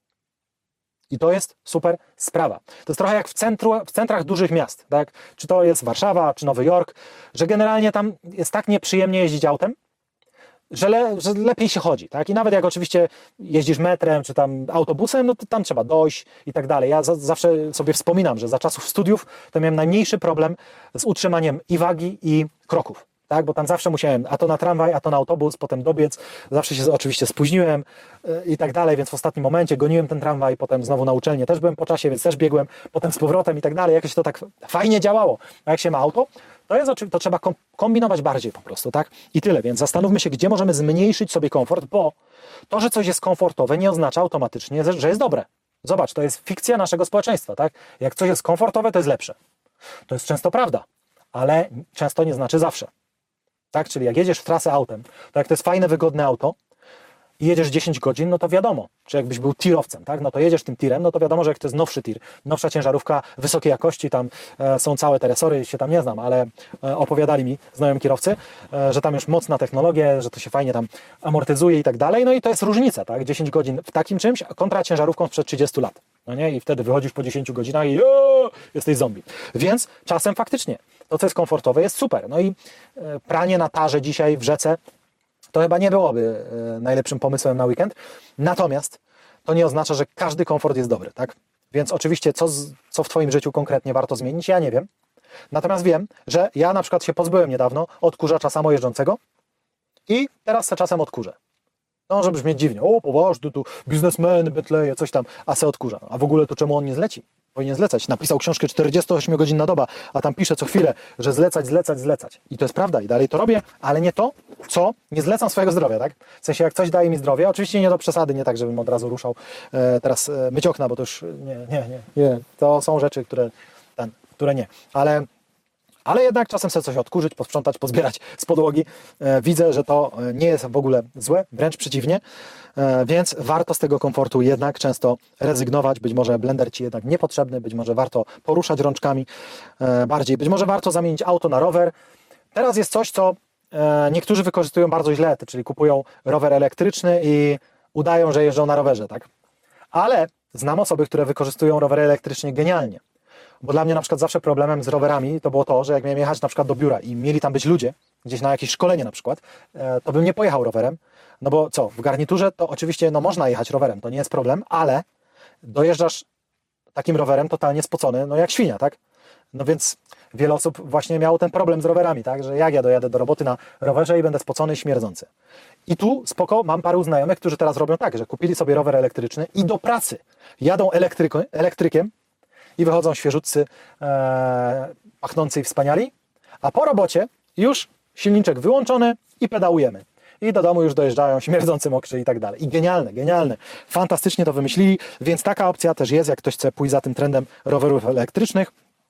I to jest super sprawa. To jest trochę jak w, centru, w centrach dużych miast, tak? Czy to jest Warszawa, czy Nowy Jork, że generalnie tam jest tak nieprzyjemnie jeździć autem, Że, le, że lepiej się chodzi, tak? I nawet jak oczywiście jeździsz metrem, czy tam autobusem, no to tam trzeba dojść i tak dalej. Ja za, zawsze sobie wspominam, że za czasów studiów to miałem najmniejszy problem z utrzymaniem i wagi, i kroków, tak? Bo tam zawsze musiałem a to na tramwaj, a to na autobus, potem dobiec. Zawsze się oczywiście spóźniłem yy, i tak dalej, więc w ostatnim momencie goniłem ten tramwaj, potem znowu na uczelnię też byłem po czasie, więc też biegłem, potem z powrotem i tak dalej. Jakoś to tak fajnie działało. A jak się ma auto, To, jest, to trzeba kombinować bardziej po prostu, tak? I tyle, więc zastanówmy się, gdzie możemy zmniejszyć sobie komfort, bo to, że coś jest komfortowe, nie oznacza automatycznie, że jest dobre. Zobacz, to jest fikcja naszego społeczeństwa, tak? Jak coś jest komfortowe, to jest lepsze. To jest często prawda, ale często nie znaczy zawsze. Tak? Czyli jak jedziesz w trasę autem, to jak to jest fajne, wygodne auto i jedziesz dziesięć godzin, no to wiadomo, czy jakbyś był tirowcem, tak? No to jedziesz tym tirem, no to wiadomo, że jak to jest nowszy tir, nowsza ciężarówka, wysokiej jakości, tam e, są całe te resory, się tam nie znam, ale e, opowiadali mi znajomi kierowcy, e, że tam już mocna technologia, że to się fajnie tam amortyzuje i tak dalej, no i to jest różnica, tak? dziesięć godzin w takim czymś, kontra ciężarówką sprzed trzydziestu lat, no nie? I wtedy wychodzisz po dziesięciu godzinach i o, jesteś zombie. Więc czasem faktycznie to, co jest komfortowe, jest super. No i e, pranie na tarze dzisiaj w rzece, to chyba nie byłoby e, najlepszym pomysłem na weekend. Natomiast to nie oznacza, że każdy komfort jest dobry, tak? Więc oczywiście co, z, co w Twoim życiu konkretnie warto zmienić, ja nie wiem. Natomiast wiem, że ja na przykład się pozbyłem niedawno odkurzacza samojeżdżącego i teraz se czasem odkurzę. No, żeby brzmieć dziwnie. O, poważny, tu biznesmen, Betleje, coś tam, a se odkurza. A w ogóle to czemu on nie zleci? Powinien zlecać. Napisał książkę czterdziestoośmiogodzinna doba, a tam pisze co chwilę, że zlecać, zlecać, zlecać. I to jest prawda i dalej to robię, ale nie to, co nie zlecam swojego zdrowia, tak? W sensie jak coś daje mi zdrowie, oczywiście nie do przesady, nie tak, żebym od razu ruszał e, teraz e, myć okna, bo to już nie, nie, nie, nie. To są rzeczy, które, ten, które nie. Ale, Ale jednak czasem sobie coś odkurzyć, posprzątać, pozbierać z podłogi. E, widzę, że to nie jest w ogóle złe, wręcz przeciwnie. E, więc warto z tego komfortu jednak często rezygnować. Być może blender Ci jednak niepotrzebny, być może warto poruszać rączkami e, bardziej. Być może warto zamienić auto na rower. Teraz jest coś, co e, niektórzy wykorzystują bardzo źle, czyli kupują rower elektryczny i udają, że jeżdżą na rowerze, tak? Ale znam osoby, które wykorzystują rowery elektrycznie genialnie. Bo dla mnie na przykład zawsze problemem z rowerami to było to, że jak miałem jechać na przykład do biura i mieli tam być ludzie, gdzieś na jakieś szkolenie na przykład, to bym nie pojechał rowerem, no bo co, w garniturze to oczywiście no można jechać rowerem, to nie jest problem, ale dojeżdżasz takim rowerem totalnie spocony, no jak świnia, tak? No więc wiele osób właśnie miało ten problem z rowerami, tak? Że jak ja dojadę do roboty na rowerze i będę spocony i śmierdzący. I tu spoko, mam paru znajomych, którzy teraz robią tak, że kupili sobie rower elektryczny i do pracy jadą elektryko, elektrykiem i wychodzą świeżutcy, e, pachnący i wspaniali, a po robocie już silniczek wyłączony i pedałujemy. I do domu już dojeżdżają śmierdzący, mokrzy i tak dalej. I genialne, genialne. Fantastycznie to wymyślili, więc taka opcja też jest, jak ktoś chce pójść za tym trendem rowerów elektrycznych,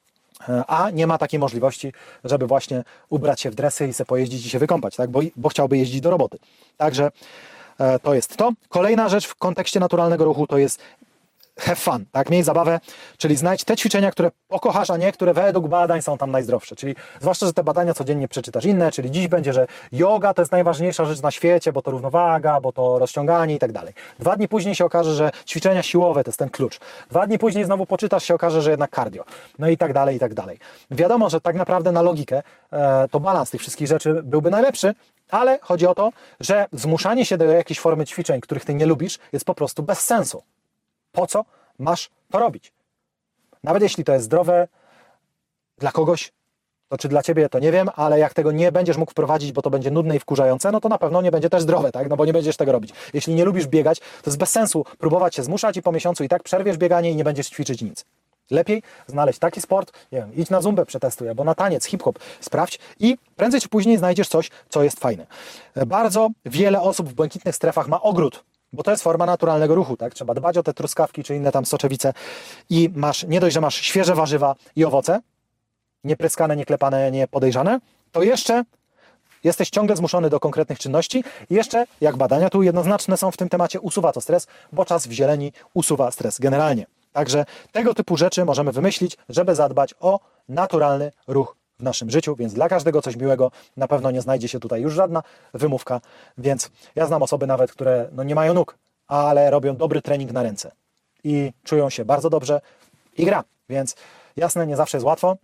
a nie ma takiej możliwości, żeby właśnie ubrać się w dresy i sobie pojeździć i się wykąpać, tak? bo, bo chciałby jeździć do roboty. Także e, to jest to. Kolejna rzecz w kontekście naturalnego ruchu to jest have fun, tak? Miej zabawę, czyli znajdź te ćwiczenia, które pokochasz, a nie które według badań są tam najzdrowsze. Czyli zwłaszcza, że te badania codziennie przeczytasz inne, czyli dziś będzie, że yoga to jest najważniejsza rzecz na świecie, bo to równowaga, bo to rozciąganie i tak dalej. Dwa dni później się okaże, że ćwiczenia siłowe to jest ten klucz. Dwa dni później znowu poczytasz, się okaże, że jednak cardio. No i tak dalej, i tak dalej. Wiadomo, że tak naprawdę na logikę e, to balans tych wszystkich rzeczy byłby najlepszy, ale chodzi o to, że zmuszanie się do jakiejś formy ćwiczeń, których ty nie lubisz, jest po prostu bez sensu. Po co masz to robić? Nawet jeśli to jest zdrowe dla kogoś, to czy dla ciebie, to nie wiem, ale jak tego nie będziesz mógł wprowadzić, bo to będzie nudne i wkurzające, no to na pewno nie będzie też zdrowe, tak? No bo nie będziesz tego robić. Jeśli nie lubisz biegać, to jest bez sensu próbować się zmuszać i po miesiącu i tak przerwiesz bieganie i nie będziesz ćwiczyć nic. Lepiej znaleźć taki sport, nie wiem, idź na zumbę przetestuj, albo na taniec, hip-hop, sprawdź i prędzej czy później znajdziesz coś, co jest fajne. Bardzo wiele osób w błękitnych strefach ma ogród, bo to jest forma naturalnego ruchu, tak? Trzeba dbać o te truskawki czy inne tam soczewice i masz, nie dość, że masz świeże warzywa i owoce, nie pryskane, nie klepane, nie podejrzane, to jeszcze jesteś ciągle zmuszony do konkretnych czynności i jeszcze, jak badania tu jednoznaczne są w tym temacie, usuwa to stres, bo czas w zieleni usuwa stres generalnie. Także tego typu rzeczy możemy wymyślić, żeby zadbać o naturalny ruch w naszym życiu, więc dla każdego coś miłego. Na pewno nie znajdzie się tutaj już żadna wymówka, więc ja znam osoby nawet, które no nie mają nóg, ale robią dobry trening na ręce i czują się bardzo dobrze i gra, więc jasne, nie zawsze jest łatwo,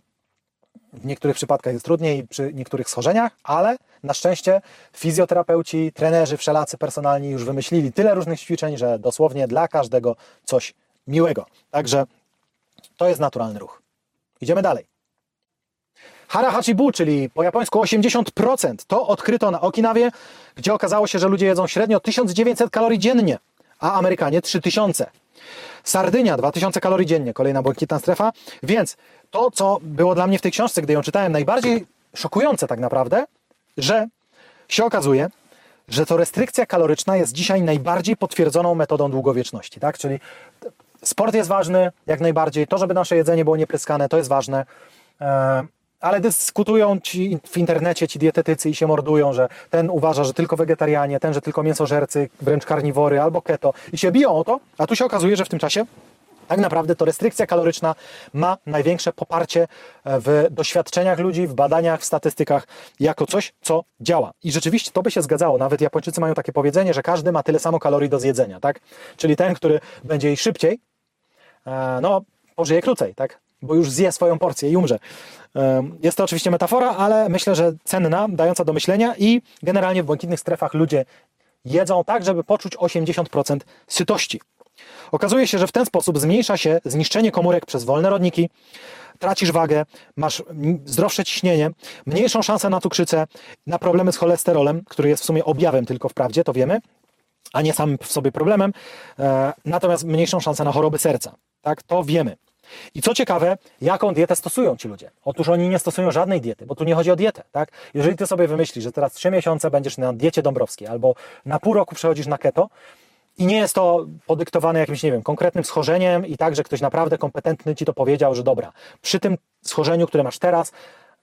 w niektórych przypadkach jest trudniej przy niektórych schorzeniach, ale na szczęście fizjoterapeuci, trenerzy wszelacy personalni już wymyślili tyle różnych ćwiczeń, że dosłownie dla każdego coś miłego. Także to jest naturalny ruch. Idziemy dalej. Hara Hachibu, czyli po japońsku osiemdziesiąt procent, to odkryto na Okinawie, gdzie okazało się, że ludzie jedzą średnio tysiąc dziewięćset kalorii dziennie, a Amerykanie trzy tysiące. Sardynia dwa tysiące kalorii dziennie, kolejna błękitna strefa, więc to, co było dla mnie w tej książce, gdy ją czytałem, najbardziej szokujące tak naprawdę, że się okazuje, że to restrykcja kaloryczna jest dzisiaj najbardziej potwierdzoną metodą długowieczności, tak? Czyli sport jest ważny, jak najbardziej, to, żeby nasze jedzenie było niepryskane, to jest ważne, ale dyskutują ci w internecie ci dietetycy i się mordują, że ten uważa, że tylko wegetarianie, ten, że tylko mięsożercy, wręcz karniwory albo keto i się biją o to, a tu się okazuje, że w tym czasie tak naprawdę to restrykcja kaloryczna ma największe poparcie w doświadczeniach ludzi, w badaniach, w statystykach jako coś, co działa. I rzeczywiście to by się zgadzało. Nawet Japończycy mają takie powiedzenie, że każdy ma tyle samo kalorii do zjedzenia, tak? Czyli ten, który będzie jej szybciej, no pożyje krócej, tak? Bo już zje swoją porcję i umrze. Jest to oczywiście metafora, ale myślę, że cenna, dająca do myślenia i generalnie w błękitnych strefach ludzie jedzą tak, żeby poczuć osiemdziesiąt procent sytości. Okazuje się, że w ten sposób zmniejsza się zniszczenie komórek przez wolne rodniki, tracisz wagę, masz zdrowsze ciśnienie, mniejszą szansę na cukrzycę, na problemy z cholesterolem, który jest w sumie objawem tylko wprawdzie, to wiemy, a nie samym w sobie problemem, e, natomiast mniejszą szansę na choroby serca. Tak, to wiemy. I co ciekawe, jaką dietę stosują ci ludzie? Otóż oni nie stosują żadnej diety, bo tu nie chodzi o dietę, tak? Jeżeli ty sobie wymyślisz, że teraz trzy miesiące będziesz na diecie dąbrowskiej albo na pół roku przechodzisz na keto i nie jest to podyktowane jakimś, nie wiem, konkretnym schorzeniem i tak, że ktoś naprawdę kompetentny ci to powiedział, że dobra, przy tym schorzeniu, które masz teraz,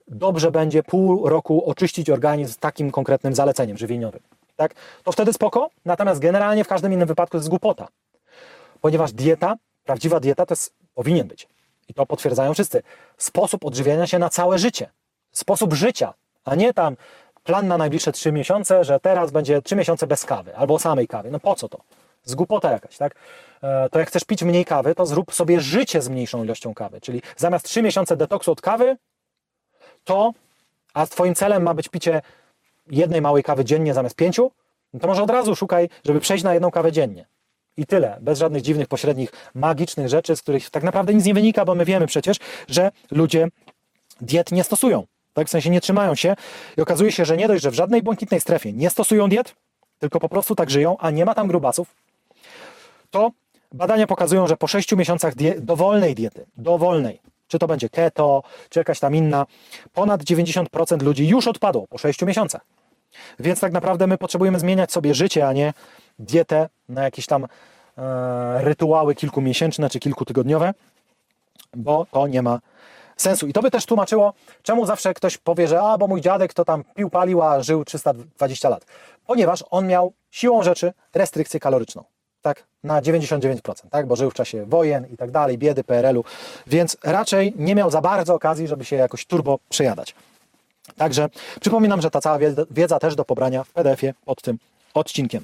dobrze będzie pół roku oczyścić organizm z takim konkretnym zaleceniem żywieniowym. Tak? To wtedy spoko, natomiast generalnie w każdym innym wypadku to jest głupota. Ponieważ dieta, prawdziwa dieta to jest, powinien być, i to potwierdzają wszyscy, sposób odżywiania się na całe życie. Sposób życia, a nie tam plan na najbliższe trzy miesiące, że teraz będzie trzy miesiące bez kawy albo samej kawy. No po co to? Z głupota jakaś, tak? E, to jak chcesz pić mniej kawy, to zrób sobie życie z mniejszą ilością kawy. Czyli zamiast trzy miesiące detoksu od kawy, to, a twoim celem ma być picie jednej małej kawy dziennie zamiast pięciu, no to może od razu szukaj, żeby przejść na jedną kawę dziennie. I tyle, bez żadnych dziwnych, pośrednich, magicznych rzeczy, z których tak naprawdę nic nie wynika, bo my wiemy przecież, że ludzie diet nie stosują. Tak? W sensie nie trzymają się i okazuje się, że nie dość, że w żadnej błękitnej strefie nie stosują diet, tylko po prostu tak żyją, a nie ma tam grubasów, to badania pokazują, że po sześciu miesiącach die- dowolnej diety, dowolnej, czy to będzie keto, czy jakaś tam inna, ponad dziewięćdziesiąt procent ludzi już odpadło po sześciu miesiącach. Więc tak naprawdę my potrzebujemy zmieniać sobie życie, a nie dietę na jakieś tam e, rytuały kilkumiesięczne czy kilkutygodniowe, bo to nie ma sensu. I to by też tłumaczyło, czemu zawsze ktoś powie, że a, bo mój dziadek to tam pił, palił, a żył trzysta dwadzieścia lat. Ponieważ on miał siłą rzeczy restrykcję kaloryczną. Tak, na dziewięćdziesiąt dziewięć procent, tak, bo żył w czasie wojen i tak dalej, biedy, P R L u, więc raczej nie miał za bardzo okazji, żeby się jakoś turbo przejadać. Także przypominam, że ta cała wiedza też do pobrania w P D F-ie pod tym odcinkiem.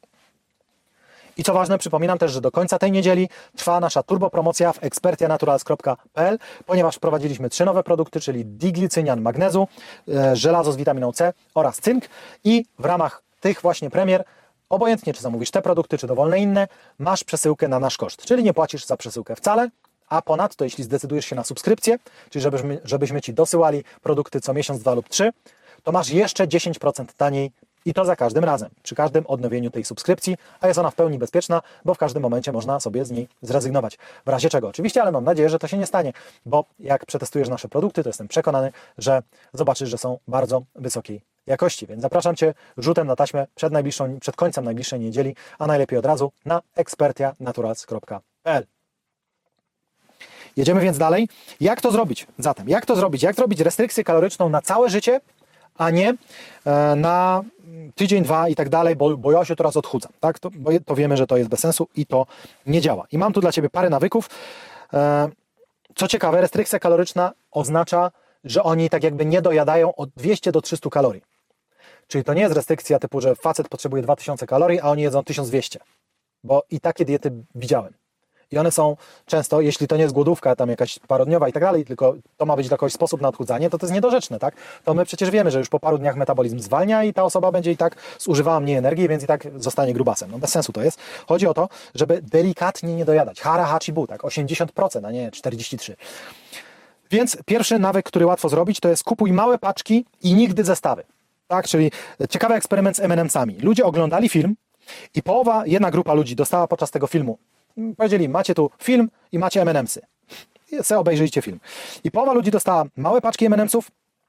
I co ważne, przypominam też, że do końca tej niedzieli trwa nasza turbo promocja w expertianaturals kropka p l, ponieważ wprowadziliśmy trzy nowe produkty, czyli diglicynian magnezu, e, żelazo z witaminą C oraz cynk i w ramach tych właśnie premier, obojętnie czy zamówisz te produkty, czy dowolne inne, masz przesyłkę na nasz koszt, czyli nie płacisz za przesyłkę wcale, a ponadto jeśli zdecydujesz się na subskrypcję, czyli żebyśmy, żebyśmy Ci dosyłali produkty co miesiąc, dwa lub trzy, to masz jeszcze dziesięć procent taniej i to za każdym razem, przy każdym odnowieniu tej subskrypcji, a jest ona w pełni bezpieczna, bo w każdym momencie można sobie z niej zrezygnować. W razie czego oczywiście, ale mam nadzieję, że to się nie stanie, bo jak przetestujesz nasze produkty, to jestem przekonany, że zobaczysz, że są bardzo wysokiej jakości, więc zapraszam Cię rzutem na taśmę przed, najbliższą, przed końcem najbliższej niedzieli, a najlepiej od razu na expertianaturals kropka p l. Jedziemy więc dalej. Jak to zrobić? Zatem, jak to zrobić? Jak zrobić restrykcję kaloryczną na całe życie, a nie e, na tydzień, dwa i tak dalej, bo, bo ja się teraz odchudzam, tak? To, bo to wiemy, że to jest bez sensu i to nie działa. I mam tu dla Ciebie parę nawyków. E, co ciekawe, restrykcja kaloryczna oznacza, że oni tak jakby nie dojadają od dwieście do trzystu kalorii. Czyli to nie jest restrykcja typu, że facet potrzebuje dwa tysiące kalorii, a oni jedzą tysiąc dwieście. Bo i takie diety widziałem. I one są często, jeśli to nie jest głodówka tam jakaś parodniowa i tak dalej, tylko to ma być dla kogoś sposób na odchudzanie, to to jest niedorzeczne, tak? To my przecież wiemy, że już po paru dniach metabolizm zwalnia i ta osoba będzie i tak zużywała mniej energii, więc i tak zostanie grubasem. No bez sensu to jest. Chodzi o to, żeby delikatnie nie dojadać. Hara hachibu, tak? osiemdziesiąt procent, a nie czterdzieści trzy procent. Więc pierwszy nawyk, który łatwo zrobić, to jest kupuj małe paczki i nigdy zestawy. Tak? Czyli ciekawy eksperyment z em and emsami. Ludzie oglądali film i połowa, jedna grupa ludzi dostała podczas tego filmu, powiedzieli, macie tu film i macie em and emsy. I sobie obejrzyjcie film. I połowa ludzi dostała małe paczki em and emsów,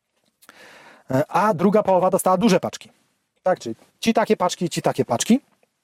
a druga połowa dostała duże paczki. Tak, czyli ci takie paczki, ci takie paczki,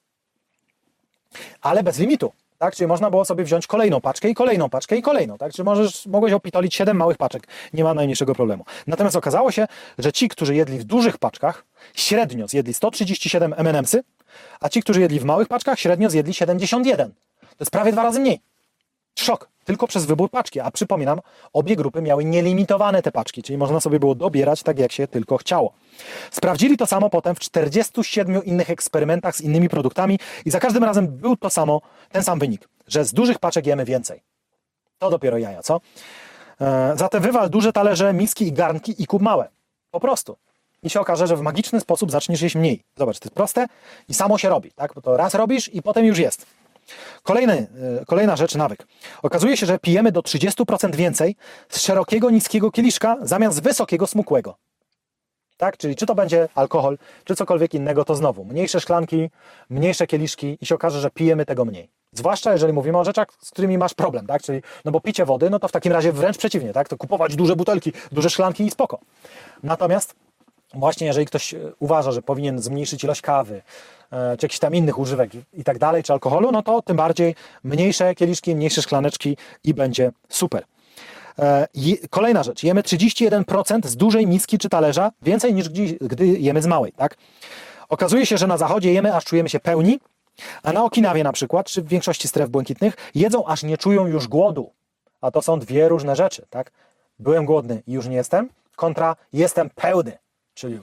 ale bez limitu. Tak, czyli można było sobie wziąć kolejną paczkę i kolejną paczkę i kolejną. Tak, czyli możesz, mogłeś opitolić siedem małych paczek. Nie ma najmniejszego problemu. Natomiast okazało się, że ci, którzy jedli w dużych paczkach, średnio zjedli sto trzydzieści siedem em and emsy, a ci, którzy jedli w małych paczkach, średnio zjedli siedemdziesiąt jeden. To jest prawie dwa razy mniej. Szok. Tylko przez wybór paczki. A przypominam, obie grupy miały nielimitowane te paczki, czyli można sobie było dobierać tak, jak się tylko chciało. Sprawdzili to samo potem w czterdziestu siedmiu innych eksperymentach z innymi produktami i za każdym razem był to samo, ten sam wynik, że z dużych paczek jemy więcej. To dopiero jaja, co? E, zatem wywal duże talerze, miski i garnki i kup małe. Po prostu. I się okaże, że w magiczny sposób zaczniesz jeść mniej. Zobacz, to jest proste i samo się robi, tak? Bo to raz robisz i potem już jest. Kolejny, kolejna rzecz, nawyk. Okazuje się, że pijemy do trzydziestu procent więcej z szerokiego, niskiego kieliszka zamiast wysokiego, smukłego. Tak? Czyli czy to będzie alkohol, czy cokolwiek innego, to znowu mniejsze szklanki, mniejsze kieliszki i się okaże, że pijemy tego mniej. Zwłaszcza jeżeli mówimy o rzeczach, z którymi masz problem, tak? Czyli, no bo picie wody, no to w takim razie wręcz przeciwnie, tak? To kupować duże butelki, duże szklanki i spoko. Natomiast właśnie jeżeli ktoś uważa, że powinien zmniejszyć ilość kawy, e, czy jakichś tam innych używek i tak dalej, czy alkoholu, no to tym bardziej mniejsze kieliszki, mniejsze szklaneczki i będzie super. E, je, kolejna rzecz, jemy trzydzieści jeden procent z dużej miski czy talerza, więcej niż gdy, gdy jemy z małej, tak? Okazuje się, że na zachodzie jemy, aż czujemy się pełni, a na Okinawie na przykład, czy w większości stref błękitnych, jedzą, aż nie czują już głodu. A to są dwie różne rzeczy, tak? Byłem głodny i już nie jestem, kontra jestem pełny, czyli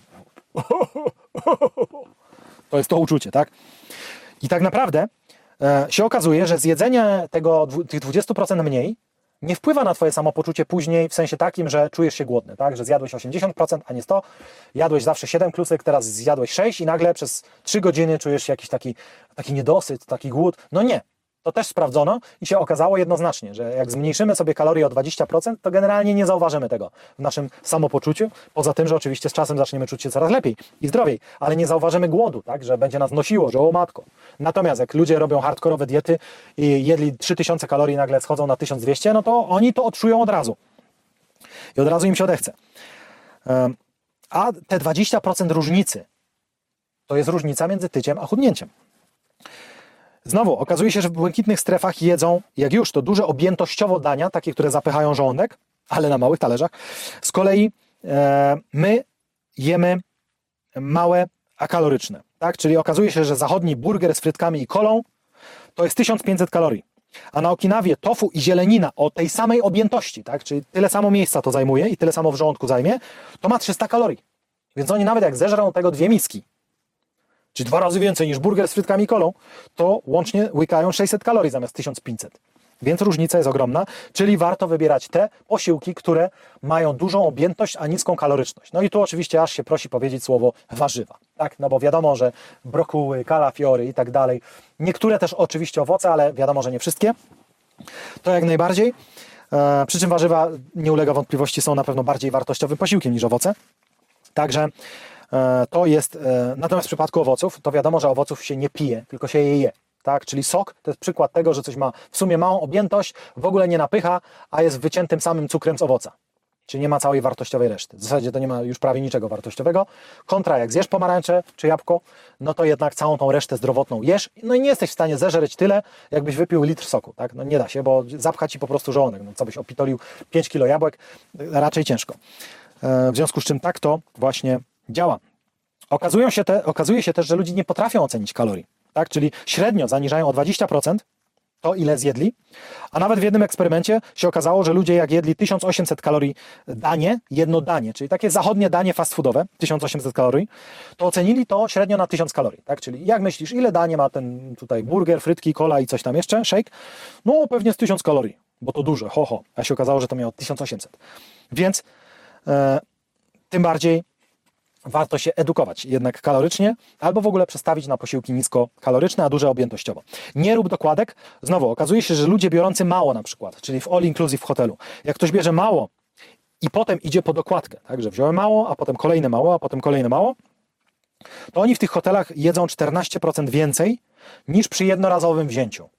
to jest to uczucie, tak? I tak naprawdę e, się okazuje, że zjedzenie tego, tych dwudziestu procent mniej nie wpływa na twoje samopoczucie później w sensie takim, że czujesz się głodny, tak? Że zjadłeś osiemdziesiąt procent, a nie sto, jadłeś zawsze siedem klusek, teraz zjadłeś sześć i nagle przez trzy godziny czujesz się jakiś taki, taki niedosyt, taki głód. No nie. To też sprawdzono i się okazało jednoznacznie, że jak zmniejszymy sobie kalorie o dwadzieścia procent, to generalnie nie zauważymy tego w naszym samopoczuciu, poza tym, że oczywiście z czasem zaczniemy czuć się coraz lepiej i zdrowiej, ale nie zauważymy głodu, tak, że będzie nas nosiło, że o matko. Natomiast jak ludzie robią hardkorowe diety i jedli trzy tysiące kalorii, nagle schodzą na tysiąc dwieście, no to oni to odczują od razu i od razu im się odechce. A te dwadzieścia procent różnicy to jest różnica między tyciem a chudnięciem. Znowu, okazuje się, że w błękitnych strefach jedzą, jak już, to duże objętościowo dania, takie, które zapychają żołądek, ale na małych talerzach. Z kolei e, my jemy małe, a kaloryczne. Tak? Czyli okazuje się, że zachodni burger z frytkami i kolą to jest tysiąc pięćset kalorii. A na Okinawie tofu i zielenina o tej samej objętości, tak? Czyli tyle samo miejsca to zajmuje i tyle samo w żołądku zajmie, to ma trzysta kalorii. Więc oni nawet jak zeżrą tego dwie miski, czyli dwa razy więcej niż burger z frytkami i kolą, to łącznie łykają sześćset kalorii zamiast tysiąc pięćset. Więc różnica jest ogromna, czyli warto wybierać te posiłki, które mają dużą objętość, a niską kaloryczność. No i tu oczywiście aż się prosi powiedzieć słowo warzywa, tak? No bo wiadomo, że brokuły, kalafiory i tak dalej, niektóre też oczywiście owoce, ale wiadomo, że nie wszystkie. To jak najbardziej. E, przy czym warzywa, nie ulega wątpliwości, są na pewno bardziej wartościowym posiłkiem niż owoce. Także to jest, natomiast w przypadku owoców, to wiadomo, że owoców się nie pije, tylko się je je, tak? Czyli sok to jest przykład tego, że coś ma w sumie małą objętość, w ogóle nie napycha, a jest wyciętym samym cukrem z owoca. Czyli nie ma całej wartościowej reszty. W zasadzie to nie ma już prawie niczego wartościowego. Kontra, jak zjesz pomarańcze czy jabłko, no to jednak całą tą resztę zdrowotną jesz, no i nie jesteś w stanie zeżreć tyle, jakbyś wypił litr soku, tak? No nie da się, bo zapcha ci po prostu żołądek. No co byś opitolił pięć kilo jabłek? Raczej ciężko. W związku z czym tak to właśnie działa. Okazują się te, okazuje się też, że ludzie nie potrafią ocenić kalorii, tak? Czyli średnio zaniżają o dwadzieścia procent to, ile zjedli, a nawet w jednym eksperymencie się okazało, że ludzie jak jedli tysiąc osiemset kalorii danie, jedno danie, czyli takie zachodnie danie fast foodowe, tysiąc osiemset kalorii, to ocenili to średnio na tysiąc kalorii, tak? Czyli jak myślisz, ile danie ma ten tutaj burger, frytki, cola i coś tam jeszcze, shake? No pewnie z tysiąc kalorii, bo to duże, ho, ho, a się okazało, że to miało tysiąc osiemset. Więc e, tym bardziej warto się edukować jednak kalorycznie, albo w ogóle przestawić na posiłki niskokaloryczne, a duże objętościowo. Nie rób dokładek. Znowu, okazuje się, że ludzie biorący mało na przykład, czyli w all inclusive w hotelu, jak ktoś bierze mało i potem idzie po dokładkę, tak, że wziąłem mało, a potem kolejne mało, a potem kolejne mało, to oni w tych hotelach jedzą czternaście procent więcej niż przy jednorazowym wzięciu.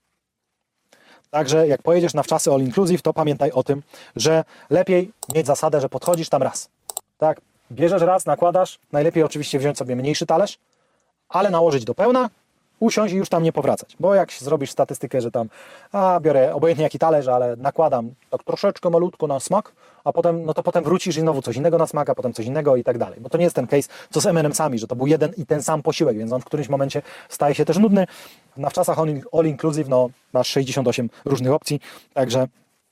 Także jak pojedziesz na wczasy all inclusive, to pamiętaj o tym, że lepiej mieć zasadę, że podchodzisz tam raz. Tak? Bierzesz raz, nakładasz, najlepiej oczywiście wziąć sobie mniejszy talerz, ale nałożyć do pełna, usiąść i już tam nie powracać. Bo jak zrobisz statystykę, że tam a biorę obojętnie jaki talerz, ale nakładam tak troszeczkę malutko na smak, a potem, no to potem wrócisz i znowu coś innego na smak, a potem coś innego i tak dalej. Bo to nie jest ten case, co z em and emsami, że to był jeden i ten sam posiłek, więc on w którymś momencie staje się też nudny. Na wczasach all inclusive no, masz sześćdziesiąt osiem różnych opcji, także,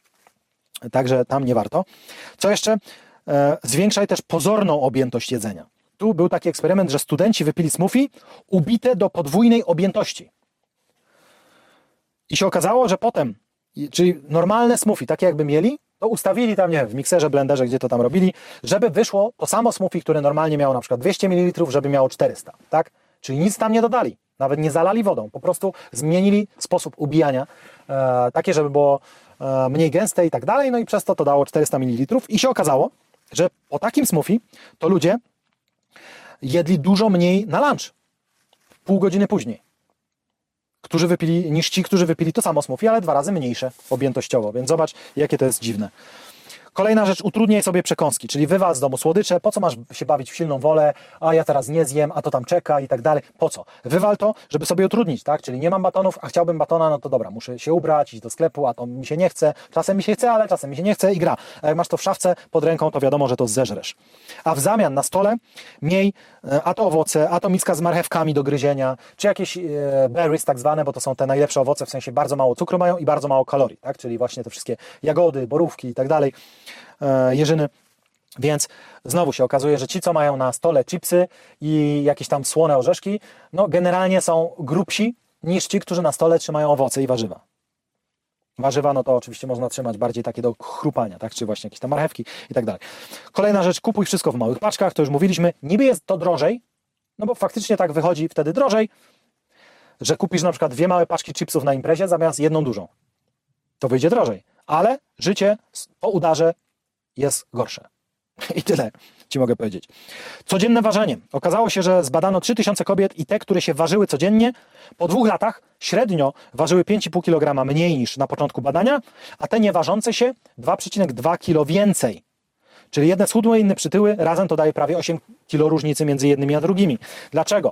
także tam nie warto. Co jeszcze? Zwiększaj też pozorną objętość jedzenia. Tu był taki eksperyment, że studenci wypili smoothie ubite do podwójnej objętości. I się okazało, że potem, czyli normalne smoothie, takie jakby mieli, to ustawili tam, nie wiem, w mikserze, blenderze, gdzie to tam robili, żeby wyszło to samo smoothie, które normalnie miało na przykład dwieście mililitrów, żeby miało czterysta, tak? Czyli nic tam nie dodali, nawet nie zalali wodą, po prostu zmienili sposób ubijania, e, takie, żeby było e, mniej gęste i tak dalej, no i przez to to dało czterysta mililitrów i się okazało, że po takim smoothie to ludzie jedli dużo mniej na lunch, pół godziny później, którzy wypili, niż ci, którzy wypili to samo smoothie, ale dwa razy mniejsze objętościowo, więc zobacz, jakie to jest dziwne. Kolejna rzecz, utrudniaj sobie przekąski, czyli wywal z domu słodycze, po co masz się bawić w silną wolę, a ja teraz nie zjem, a to tam czeka i tak dalej, po co? Wywal to, żeby sobie utrudnić, tak, czyli nie mam batonów, a chciałbym batona, no to dobra, muszę się ubrać, iść do sklepu, a to mi się nie chce, czasem mi się chce, ale czasem mi się nie chce i gra. A jak masz to w szafce pod ręką, to wiadomo, że to zeżresz. A w zamian na stole miej a to owoce, a to miska z marchewkami do gryzienia, czy jakieś e, berries tak zwane, bo to są te najlepsze owoce, w sensie bardzo mało cukru mają i bardzo mało kalorii, tak, czyli właśnie te wszystkie jagody, borówki i tak dalej, e, jeżyny. Więc znowu się okazuje, że ci, co mają na stole chipsy i jakieś tam słone orzeszki, no generalnie są grubsi niż ci, którzy na stole trzymają owoce i warzywa. Warzywa, no to oczywiście można trzymać bardziej takie do chrupania, tak? Czy właśnie jakieś tam marchewki i tak dalej. Kolejna rzecz, kupuj wszystko w małych paczkach, to już mówiliśmy. Niby jest to drożej, no bo faktycznie tak wychodzi wtedy drożej, że kupisz na przykład dwie małe paczki chipsów na imprezie zamiast jedną dużą. To wyjdzie drożej, ale życie po udarze jest gorsze. I tyle Ci mogę powiedzieć. Codzienne ważenie. Okazało się, że zbadano trzy tysiące kobiet i te, które się ważyły codziennie, po dwóch latach średnio ważyły pięć i pół kilograma mniej niż na początku badania, a te nieważące się dwa przecinek dwa kilo więcej. Czyli jedne schudły, inne przytyły, razem to daje prawie osiem kilo różnicy między jednymi a drugimi. Dlaczego?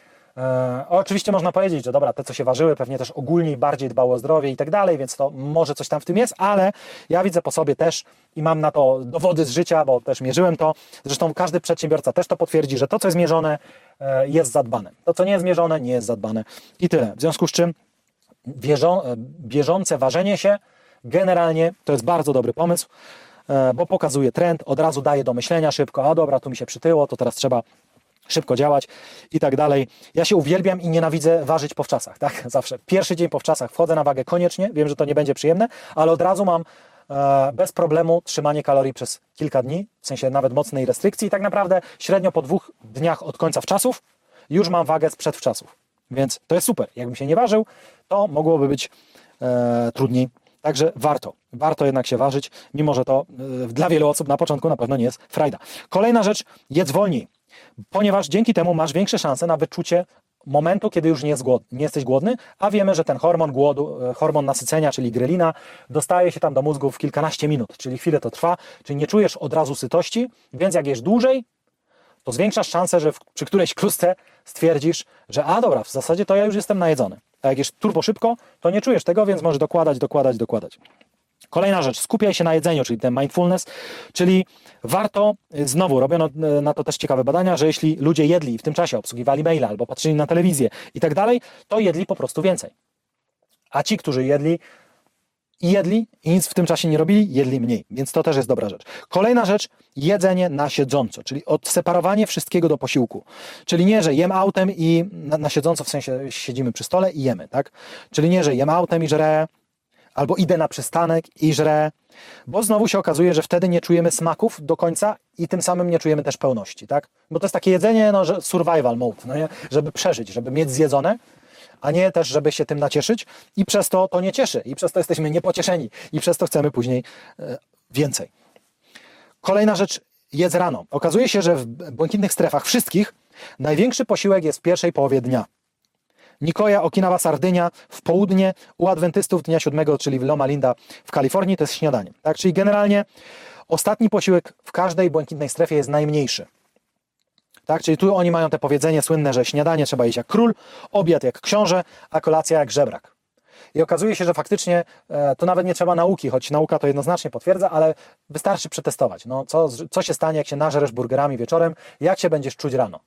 E, oczywiście można powiedzieć, że dobra, te co się ważyły pewnie też ogólnie bardziej dbały o zdrowie i tak dalej, więc to może coś tam w tym jest, ale ja widzę po sobie też i mam na to dowody z życia, bo też mierzyłem to, zresztą każdy przedsiębiorca też to potwierdzi, że to co jest mierzone e, jest zadbane, to co nie jest mierzone nie jest zadbane i tyle. W związku z czym bieżą, bieżące ważenie się generalnie to jest bardzo dobry pomysł, e, bo pokazuje trend, od razu daje do myślenia szybko, a dobra, tu mi się przytyło, to teraz trzeba szybko działać i tak dalej. Ja się uwielbiam i nienawidzę ważyć po wczasach, tak? Zawsze. Pierwszy dzień po wczasach wchodzę na wagę koniecznie, wiem, że to nie będzie przyjemne, ale od razu mam e, bez problemu trzymanie kalorii przez kilka dni, w sensie nawet mocnej restrykcji i tak naprawdę średnio po dwóch dniach od końca wczasów już mam wagę sprzed wczasów. Więc to jest super. Jakbym się nie ważył, to mogłoby być e, trudniej. Także warto, warto jednak się ważyć, mimo że to e, dla wielu osób na początku na pewno nie jest frajda. Kolejna rzecz, jedz wolniej. Ponieważ dzięki temu masz większe szanse na wyczucie momentu, kiedy już nie, jest głodny, nie jesteś głodny, a wiemy, że ten hormon głodu, hormon nasycenia, czyli grelina, dostaje się tam do mózgu w kilkanaście minut, czyli chwilę to trwa, czyli nie czujesz od razu sytości, więc jak jesz dłużej, to zwiększasz szansę, że w, przy którejś klusce stwierdzisz, że a dobra, w zasadzie to ja już jestem najedzony. A jak jesz turbo szybko, to nie czujesz tego, więc możesz dokładać, dokładać, dokładać. Kolejna rzecz, skupiaj się na jedzeniu, czyli ten mindfulness, czyli warto, znowu robiono na to też ciekawe badania, że jeśli ludzie jedli i w tym czasie obsługiwali maila albo patrzyli na telewizję i tak dalej, to jedli po prostu więcej. A ci, którzy jedli i jedli i nic w tym czasie nie robili, jedli mniej, więc to też jest dobra rzecz. Kolejna rzecz, jedzenie na siedząco, czyli odseparowanie wszystkiego do posiłku. Czyli nie, że jem autem i na, na siedząco, w sensie siedzimy przy stole i jemy, tak? Czyli nie, że jem autem i żrę, albo idę na przystanek i żrę, bo znowu się okazuje, że wtedy nie czujemy smaków do końca i tym samym nie czujemy też pełności, tak? Bo to jest takie jedzenie, no, że survival mode, no nie? Żeby przeżyć, żeby mieć zjedzone, a nie też, żeby się tym nacieszyć i przez to to nie cieszy i przez to jesteśmy niepocieszeni i przez to chcemy później e, więcej. Kolejna rzecz, jedz rano. Okazuje się, że w błękitnych strefach wszystkich największy posiłek jest w pierwszej połowie dnia. Nicoya, Okinawa, Sardynia, w południe, u adwentystów dnia siódmego, czyli w Loma Linda w Kalifornii, to jest śniadanie. Tak? Czyli generalnie ostatni posiłek w każdej błękitnej strefie jest najmniejszy. Tak? Czyli tu oni mają te powiedzenie słynne, że śniadanie trzeba jeść jak król, obiad jak książę, a kolacja jak żebrak. I okazuje się, że faktycznie e, to nawet nie trzeba nauki, choć nauka to jednoznacznie potwierdza, ale wystarczy przetestować. No, co, co się stanie, jak się nażresz burgerami wieczorem, jak się będziesz czuć rano.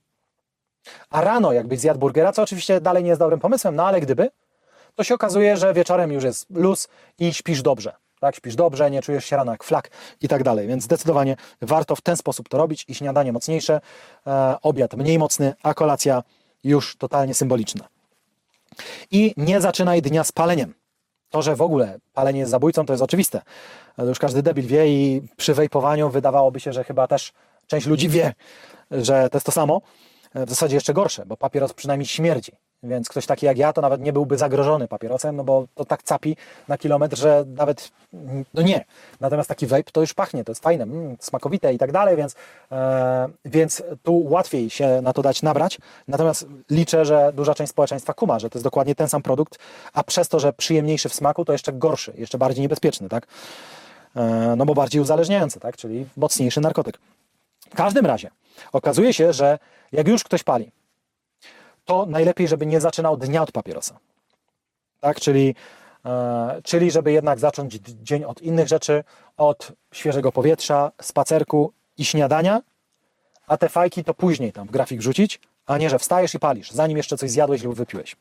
A rano jakbyś zjadł burgera, co oczywiście dalej nie jest dobrym pomysłem, no ale gdyby, to się okazuje, że wieczorem już jest luz i śpisz dobrze. Tak, śpisz dobrze, nie czujesz się rano jak flak i tak dalej. Więc zdecydowanie warto w ten sposób to robić i śniadanie mocniejsze, e, obiad mniej mocny, a kolacja już totalnie symboliczna. I nie zaczynaj dnia z paleniem. To, że w ogóle palenie jest zabójcą, to jest oczywiste. To już każdy debil wie i przy wejpowaniu wydawałoby się, że chyba też część ludzi wie, że to jest to samo. W zasadzie jeszcze gorsze, bo papieros przynajmniej śmierdzi. Więc ktoś taki jak ja to nawet nie byłby zagrożony papierosem, no bo to tak capi na kilometr, że nawet no nie. Natomiast taki vape to już pachnie, to jest fajne, mm, smakowite i tak dalej, więc, e, więc tu łatwiej się na to dać nabrać. Natomiast liczę, że duża część społeczeństwa kuma, że to jest dokładnie ten sam produkt, a przez to, że przyjemniejszy w smaku, to jeszcze gorszy, jeszcze bardziej niebezpieczny, tak? no bo bardziej uzależniający, tak? Czyli mocniejszy narkotyk. W każdym razie okazuje się, że jak już ktoś pali, to najlepiej, żeby nie zaczynał dnia od papierosa. Tak? Czyli, e, czyli żeby jednak zacząć dzień od innych rzeczy, od świeżego powietrza, spacerku i śniadania, a te fajki to później tam w grafik rzucić, a nie, że wstajesz i palisz, zanim jeszcze coś zjadłeś lub wypiłeś.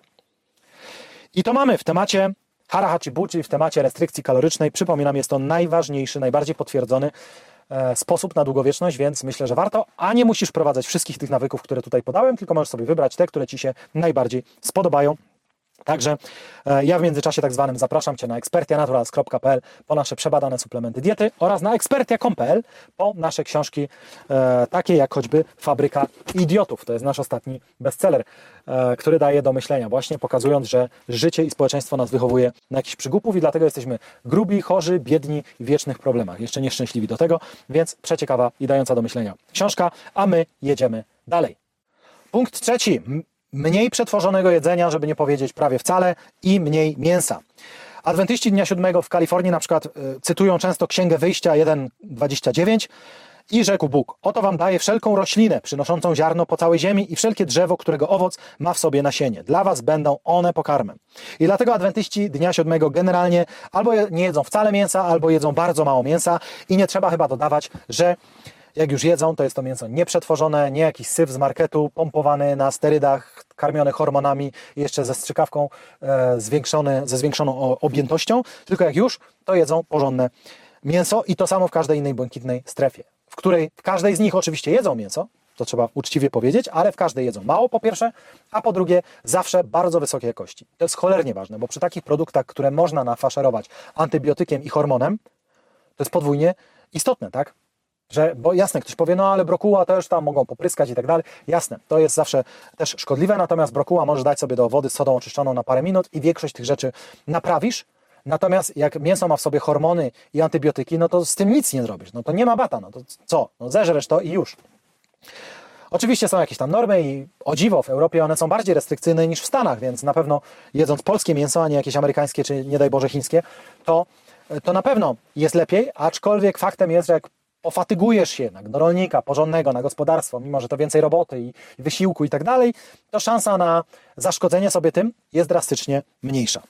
I to mamy w temacie Hara Hachibu, czyli w temacie restrykcji kalorycznej. Przypominam, jest to najważniejszy, najbardziej potwierdzony e, sposób na długowieczność, więc myślę, że warto, a nie musisz wprowadzać wszystkich tych nawyków, które tutaj podałem, tylko możesz sobie wybrać te, które Ci się najbardziej spodobają. Także e, ja w międzyczasie tak zwanym zapraszam Cię na expertianaturals kropka p l po nasze przebadane suplementy diety oraz na expertia kropka com kropka p l po nasze książki e, takie jak choćby Fabryka Idiotów. To jest nasz ostatni bestseller, e, który daje do myślenia właśnie pokazując, że życie i społeczeństwo nas wychowuje na jakichś przygłupów i dlatego jesteśmy grubi, chorzy, biedni i w wiecznych problemach. Jeszcze nieszczęśliwi do tego, więc przeciekawa i dająca do myślenia książka, a my jedziemy dalej. Punkt trzeci. Mniej przetworzonego jedzenia, żeby nie powiedzieć prawie wcale, i mniej mięsa. Adwentyści Dnia Siódmego w Kalifornii na przykład y, cytują często Księgę Wyjścia jeden dwadzieścia dziewięć i rzekł Bóg: oto wam daję wszelką roślinę przynoszącą ziarno po całej ziemi i wszelkie drzewo, którego owoc ma w sobie nasienie. Dla was będą one pokarmem. I dlatego adwentyści Dnia Siódmego generalnie albo nie jedzą wcale mięsa, albo jedzą bardzo mało mięsa i nie trzeba chyba dodawać, że jak już jedzą, to jest to mięso nieprzetworzone, nie jakiś syf z marketu, pompowany na sterydach, karmiony hormonami i jeszcze ze strzykawką e, zwiększony, ze zwiększoną objętością, tylko jak już, to jedzą porządne mięso i to samo w każdej innej błękitnej strefie, w której w każdej z nich oczywiście jedzą mięso, to trzeba uczciwie powiedzieć, ale w każdej jedzą mało po pierwsze, a po drugie zawsze bardzo wysokiej jakości. To jest cholernie ważne, bo przy takich produktach, które można nafaszerować antybiotykiem i hormonem, to jest podwójnie istotne, tak? Że, bo jasne, ktoś powie, no ale brokuła też tam mogą popryskać i tak dalej. Jasne, to jest zawsze też szkodliwe, natomiast brokuła możesz dać sobie do wody z sodą oczyszczoną na parę minut i większość tych rzeczy naprawisz. Natomiast jak mięso ma w sobie hormony i antybiotyki, no to z tym nic nie zrobisz. No to nie ma bata, no to co? No zeżresz to i już. Oczywiście są jakieś tam normy i o dziwo w Europie one są bardziej restrykcyjne niż w Stanach, więc na pewno jedząc polskie mięso, a nie jakieś amerykańskie czy nie daj Boże chińskie, to, to na pewno jest lepiej, aczkolwiek faktem jest, że jak pofatygujesz się jednak do rolnika porządnego, na gospodarstwo, mimo że to więcej roboty i wysiłku i tak dalej, to szansa na zaszkodzenie sobie tym jest drastycznie mniejsza.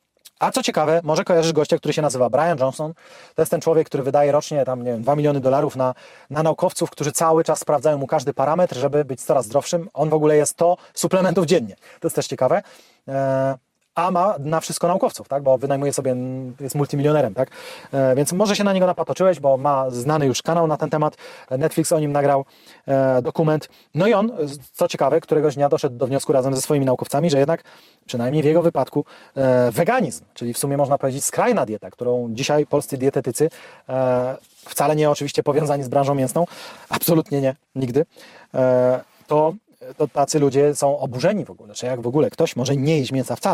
A co ciekawe, może kojarzysz gościa, który się nazywa Brian Johnson. To jest ten człowiek, który wydaje rocznie tam, nie wiem, dwa miliony dolarów na, na naukowców, którzy cały czas sprawdzają mu każdy parametr, żeby być coraz zdrowszym. On w ogóle jest sto suplementów dziennie. To jest też ciekawe. Eee, a ma na wszystko naukowców, tak? Bo wynajmuje sobie, jest multimilionerem, tak? E, więc może się na niego napatoczyłeś, bo ma znany już kanał na ten temat. Netflix o nim nagrał e, dokument. No i on, co ciekawe, któregoś dnia doszedł do wniosku razem ze swoimi naukowcami, że jednak, przynajmniej w jego wypadku, e, weganizm, czyli w sumie można powiedzieć skrajna dieta, którą dzisiaj polscy dietetycy, e, wcale nie oczywiście powiązani z branżą mięsną, absolutnie nie, nigdy, e, to, to tacy ludzie są oburzeni w ogóle, czy jak w ogóle ktoś może nie jeść mięsa wcale.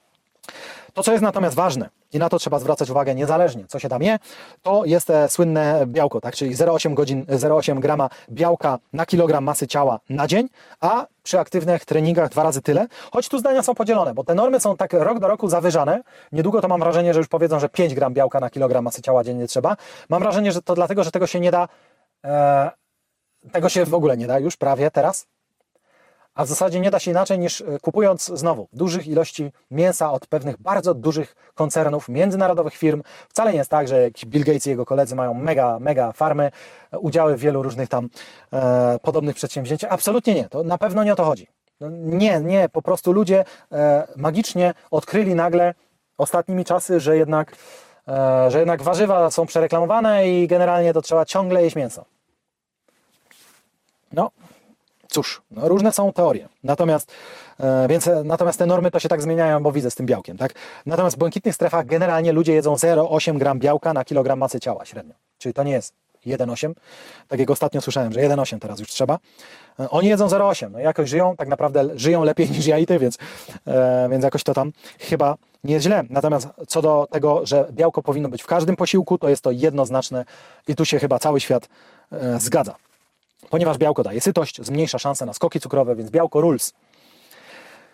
To, co jest natomiast ważne i na to trzeba zwracać uwagę niezależnie, co się tam je, to jest te słynne białko, tak? Czyli zero przecinek osiem godzin, zero przecinek osiem grama białka na kilogram masy ciała na dzień, a przy aktywnych treningach dwa razy tyle, choć tu zdania są podzielone, bo te normy są tak rok do roku zawyżane. Niedługo to mam wrażenie, że już powiedzą, że pięć gram białka na kilogram masy ciała dziennie trzeba. Mam wrażenie, że to dlatego, że tego się nie da, e, tego się w ogóle nie da już prawie teraz. A w zasadzie nie da się inaczej niż kupując znowu dużych ilości mięsa od pewnych bardzo dużych koncernów, międzynarodowych firm. Wcale nie jest tak, że jakiś Bill Gates i jego koledzy mają mega, mega farmy, udziały w wielu różnych tam e, podobnych przedsięwzięciach. Absolutnie nie, to na pewno nie o to chodzi. Nie, nie, po prostu ludzie e, magicznie odkryli nagle ostatnimi czasy, że jednak, e, że jednak warzywa są przereklamowane i generalnie to trzeba ciągle jeść mięso. No. Cóż, no różne są teorie, natomiast, e, więc, natomiast te normy to się tak zmieniają, bo widzę z tym białkiem, tak? Natomiast w błękitnych strefach generalnie ludzie jedzą zero przecinek osiem gram białka na kilogram masy ciała średnio, czyli to nie jest jeden przecinek osiem, tak jak ostatnio słyszałem, że jeden przecinek osiem teraz już trzeba. E, oni jedzą zero przecinek osiem, no jakoś żyją, tak naprawdę żyją lepiej niż ja i ty, więc, e, więc jakoś to tam chyba nie jest źle. Natomiast co do tego, że białko powinno być w każdym posiłku, to jest to jednoznaczne i tu się chyba cały świat e, zgadza. Ponieważ białko daje sytość, zmniejsza szanse na skoki cukrowe, więc białko rules.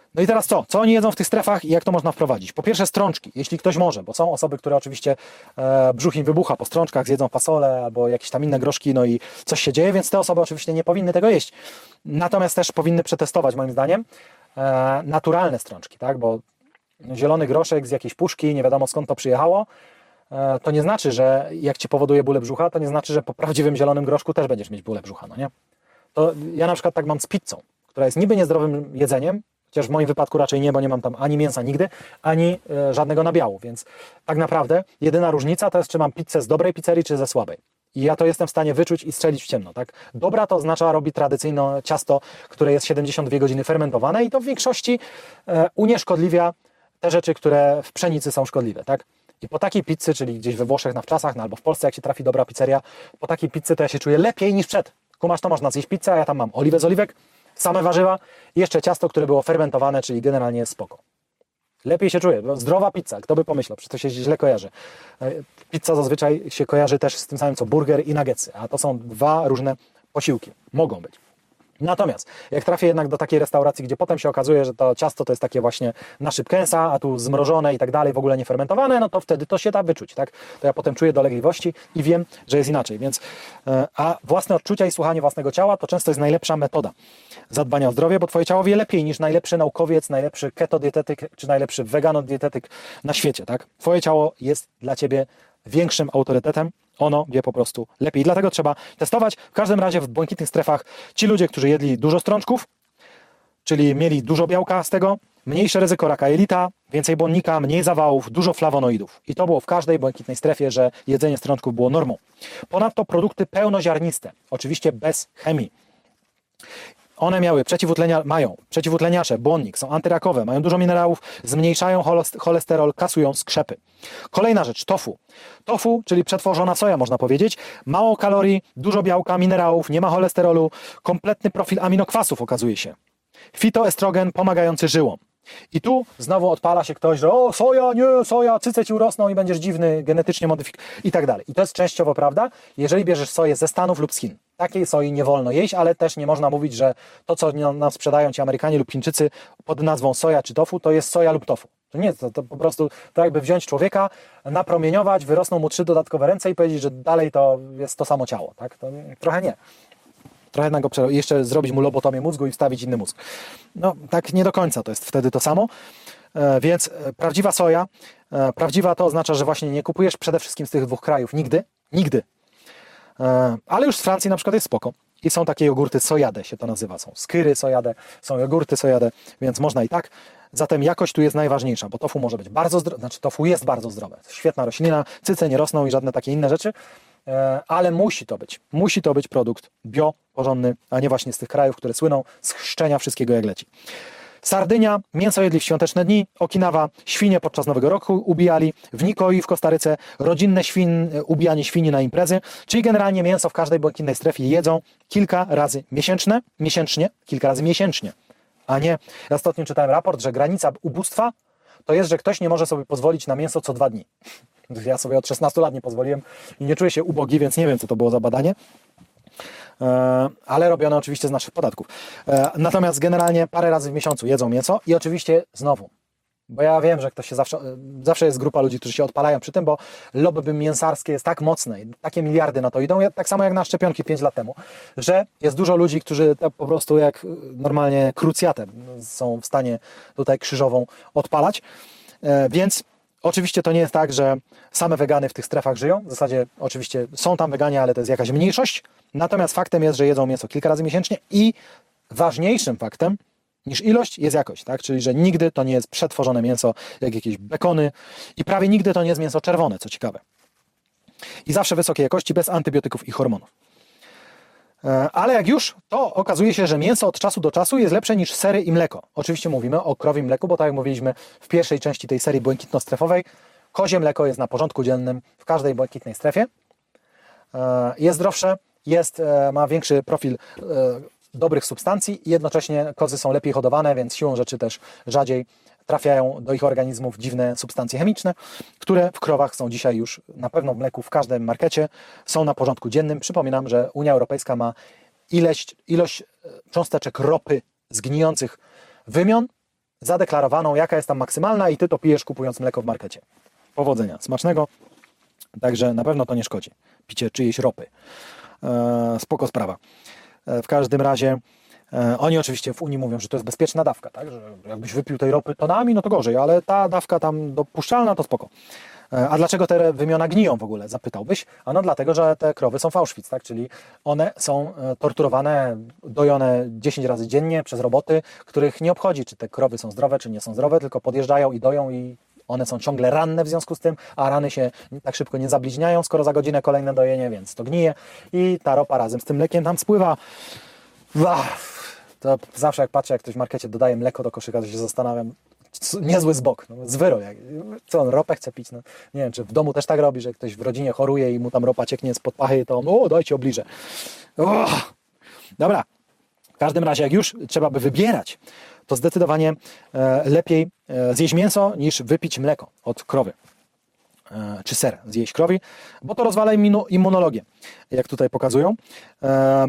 No i teraz co? Co oni jedzą w tych strefach i jak to można wprowadzić? Po pierwsze strączki, jeśli ktoś może, bo są osoby, które oczywiście e, brzuch im wybucha po strączkach, zjedzą fasolę albo jakieś tam inne groszki, no i coś się dzieje, więc te osoby oczywiście nie powinny tego jeść. Natomiast też powinny przetestować moim zdaniem e, naturalne strączki, tak? Bo zielony groszek z jakiejś puszki, nie wiadomo skąd to przyjechało, e, to nie znaczy, że jak ci powoduje bóle brzucha, to nie znaczy, że po prawdziwym zielonym groszku też będziesz mieć bóle brzucha, no nie? To ja na przykład tak mam z pizzą, która jest niby niezdrowym jedzeniem, chociaż w moim wypadku raczej nie, bo nie mam tam ani mięsa nigdy, ani e, żadnego nabiału, więc tak naprawdę jedyna różnica to jest, czy mam pizzę z dobrej pizzerii, czy ze słabej. I ja to jestem w stanie wyczuć i strzelić w ciemno, tak? Dobra to oznacza robi tradycyjne ciasto, które jest siedemdziesiąt dwie godziny fermentowane i to w większości e, unieszkodliwia te rzeczy, które w pszenicy są szkodliwe, tak? I po takiej pizzy, czyli gdzieś we Włoszech na wczasach, no albo w Polsce, jak się trafi dobra pizzeria, po takiej pizzy to ja się czuję lepiej niż przed. Kumasz, to można zjeść pizzę, a ja tam mam oliwę z oliwek, same warzywa i jeszcze ciasto, które było fermentowane, czyli generalnie jest spoko. Lepiej się czuję. Zdrowa pizza, kto by pomyślał, przecież to się źle kojarzy. Pizza zazwyczaj się kojarzy też z tym samym co burger i nuggetsy, a to są dwa różne posiłki. Mogą być. Natomiast jak trafię jednak do takiej restauracji, gdzie potem się okazuje, że to ciasto to jest takie właśnie na szybkęsa, a tu zmrożone i tak dalej, w ogóle nie fermentowane, no to wtedy to się da wyczuć, tak? To ja potem czuję dolegliwości i wiem, że jest inaczej, więc a własne odczucia i słuchanie własnego ciała to często jest najlepsza metoda zadbania o zdrowie, bo twoje ciało wie lepiej niż najlepszy naukowiec, najlepszy ketodietetyk czy najlepszy weganodietetyk na świecie, tak? Twoje ciało jest dla ciebie większym autorytetem. Ono wie po prostu lepiej. Dlatego trzeba testować. W każdym razie w błękitnych strefach ci ludzie, którzy jedli dużo strączków, czyli mieli dużo białka z tego, mniejsze ryzyko raka jelita, więcej błonnika, mniej zawałów, dużo flawonoidów. I to było w każdej błękitnej strefie, że jedzenie strączków było normą. Ponadto produkty pełnoziarniste, oczywiście bez chemii. One miały przeciwutlenia, mają przeciwutleniacze, błonnik, są antyrakowe, mają dużo minerałów, zmniejszają cholesterol, kasują skrzepy. Kolejna rzecz, tofu. Tofu, czyli przetworzona soja, można powiedzieć, mało kalorii, dużo białka, minerałów, nie ma cholesterolu, kompletny profil aminokwasów okazuje się. Fitoestrogen pomagający żyłom. I tu znowu odpala się ktoś, że o, soja, nie, soja, cyce ci urosną i będziesz dziwny, genetycznie modyfikowany i tak dalej. I to jest częściowo prawda, jeżeli bierzesz soję ze Stanów lub z Chin. Takiej soi nie wolno jeść, ale też nie można mówić, że to, co nam sprzedają ci Amerykanie lub Chińczycy pod nazwą soja czy tofu, to jest soja lub tofu. To nie, to, to po prostu to jakby wziąć człowieka, napromieniować, wyrosną mu trzy dodatkowe ręce i powiedzieć, że dalej to jest to samo ciało. Tak? To trochę nie. Trochę na go przerobić, jeszcze zrobić mu lobotomię mózgu i wstawić inny mózg. No tak nie do końca to jest wtedy to samo. E, więc prawdziwa soja, e, prawdziwa to oznacza, że właśnie nie kupujesz przede wszystkim z tych dwóch krajów. Nigdy. Nigdy. E, ale już z Francji na przykład jest spoko. I są takie jogurty sojade się to nazywa. Są skyry sojade, są jogurty sojade, więc można i tak. Zatem jakość tu jest najważniejsza, bo tofu może być bardzo zdrowe, znaczy tofu jest bardzo zdrowe. Świetna roślina, cyce nie rosną i żadne takie inne rzeczy. Ale musi to być, musi to być produkt bio, porządny, a nie właśnie z tych krajów, które słyną z chrzczenia wszystkiego jak leci. Sardynia, mięso jedli w świąteczne dni, Okinawa, świnie podczas Nowego Roku ubijali, w Nikoi w Kostaryce rodzinne świn, ubijanie świni na imprezy, czyli generalnie mięso w każdej błękitnej strefie jedzą kilka razy miesięczne, miesięcznie, kilka razy miesięcznie, a nie, ja ostatnio czytałem raport, że granica ubóstwa to jest, że ktoś nie może sobie pozwolić na mięso co dwa dni. Ja sobie od szesnastu lat nie pozwoliłem i nie czuję się ubogi, więc nie wiem, co to było za badanie. Ale robione oczywiście z naszych podatków. Natomiast generalnie parę razy w miesiącu jedzą mięso i oczywiście znowu, bo ja wiem, że ktoś się zawsze, zawsze jest grupa ludzi, którzy się odpalają przy tym, bo lobby mięsarskie jest tak mocne i takie miliardy na to idą, tak samo jak na szczepionki pięć lat temu, że jest dużo ludzi, którzy po prostu jak normalnie krucjatem są w stanie tutaj krzyżową odpalać, więc oczywiście to nie jest tak, że same wegany w tych strefach żyją. W zasadzie oczywiście są tam weganie, ale to jest jakaś mniejszość. Natomiast faktem jest, że jedzą mięso kilka razy miesięcznie i ważniejszym faktem niż ilość jest jakość, tak? Czyli że nigdy to nie jest przetworzone mięso jak jakieś bekony i prawie nigdy to nie jest mięso czerwone, co ciekawe. I zawsze wysokiej jakości, bez antybiotyków i hormonów. Ale jak już, to okazuje się, że mięso od czasu do czasu jest lepsze niż sery i mleko. Oczywiście mówimy o krowim mleku, bo tak jak mówiliśmy w pierwszej części tej serii błękitno-strefowej, kozie mleko jest na porządku dziennym w każdej błękitnej strefie. Jest zdrowsze, jest, ma większy profil dobrych substancji i jednocześnie kozy są lepiej hodowane, więc siłą rzeczy też rzadziej trafiają do ich organizmów dziwne substancje chemiczne, które w krowach są dzisiaj już na pewno w mleku w każdym markecie, są na porządku dziennym. Przypominam, że Unia Europejska ma ilość, ilość cząsteczek ropy z gnijących wymion zadeklarowaną, jaka jest tam maksymalna i ty to pijesz kupując mleko w markecie. Powodzenia, smacznego. Także na pewno to nie szkodzi. Picie czyjejś ropy. E, spoko sprawa. E, w każdym razie e, oni oczywiście w Unii mówią, że to jest bezpieczna dawka, tak? Że jakbyś wypił tej ropy tonami, no to gorzej, ale ta dawka tam dopuszczalna to spoko. E, a dlaczego te wymiona gniją w ogóle, zapytałbyś? Ano dlatego, że te krowy są w Auschwitz, tak? Czyli one są e, torturowane, dojone dziesięć razy dziennie przez roboty, których nie obchodzi, czy te krowy są zdrowe, czy nie są zdrowe, tylko podjeżdżają i doją i one są ciągle ranne w związku z tym, a rany się tak szybko nie zabliźniają, skoro za godzinę kolejne dojenie, więc to gnije i ta ropa razem z tym mlekiem tam spływa. To zawsze jak patrzę, jak ktoś w markecie dodaje mleko do koszyka, to się zastanawiam, niezły zbok, no, zwyro, jak, co on ropę chce pić, no, nie wiem, czy w domu też tak robi, że ktoś w rodzinie choruje i mu tam ropa cieknie spod pachy, to on, o, dajcie obliżę. Oh. Dobra, w każdym razie jak już trzeba by wybierać, to zdecydowanie e, lepiej e, zjeść mięso niż wypić mleko od krowy. E, czy ser zjeść krowi, bo to rozwala immuno, immunologię, jak tutaj pokazują. E,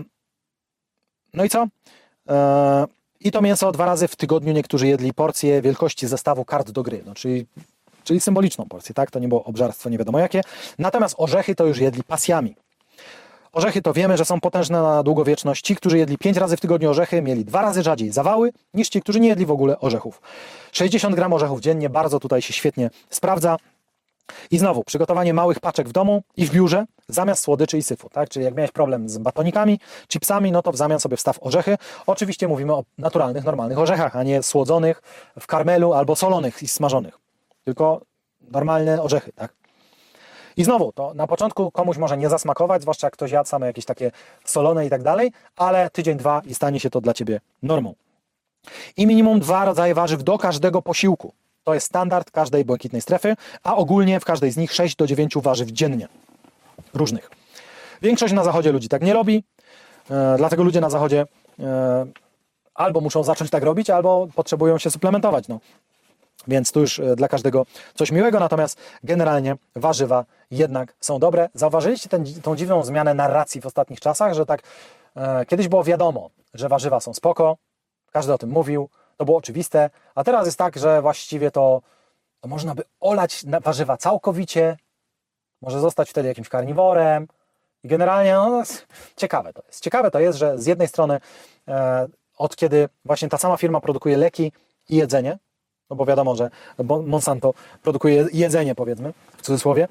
no i co? E, I to mięso dwa razy w tygodniu niektórzy jedli porcję wielkości zestawu kart do gry, no, czyli, czyli symboliczną porcję, tak? To nie było obżarstwo nie wiadomo jakie. Natomiast orzechy to już jedli pasjami. Orzechy to wiemy, że są potężne na długowieczność. Ci, którzy jedli pięć razy w tygodniu orzechy, mieli dwa razy rzadziej zawały niż ci, którzy nie jedli w ogóle orzechów. sześćdziesiąt gram orzechów dziennie bardzo tutaj się świetnie sprawdza. I znowu, przygotowanie małych paczek w domu i w biurze zamiast słodyczy i syfu, tak? Czyli jak miałeś problem z batonikami, chipsami, no to w zamian sobie wstaw orzechy. Oczywiście mówimy o naturalnych, normalnych orzechach, a nie słodzonych w karmelu albo solonych i smażonych. Tylko normalne orzechy, tak? I znowu, to na początku komuś może nie zasmakować, zwłaszcza jak ktoś jadł same jakieś takie solone i tak dalej, ale tydzień, dwa i stanie się to dla Ciebie normą. I minimum dwa rodzaje warzyw do każdego posiłku. To jest standard każdej błękitnej strefy, a ogólnie w każdej z nich sześć do dziewięciu warzyw dziennie. Różnych. Większość na zachodzie ludzi tak nie robi, e, dlatego ludzie na zachodzie e, albo muszą zacząć tak robić, albo potrzebują się suplementować. No. Więc tu już dla każdego coś miłego, natomiast generalnie warzywa jednak są dobre. Zauważyliście ten, tą dziwną zmianę narracji w ostatnich czasach, że tak e, kiedyś było wiadomo, że warzywa są spoko, każdy o tym mówił, to było oczywiste, a teraz jest tak, że właściwie to, to można by olać warzywa całkowicie, może zostać wtedy jakimś karniworem i generalnie no, ciekawe to jest. Ciekawe to jest, że z jednej strony e, od kiedy właśnie ta sama firma produkuje leki i jedzenie, no bo wiadomo, że Monsanto produkuje jedzenie, powiedzmy, w cudzysłowie,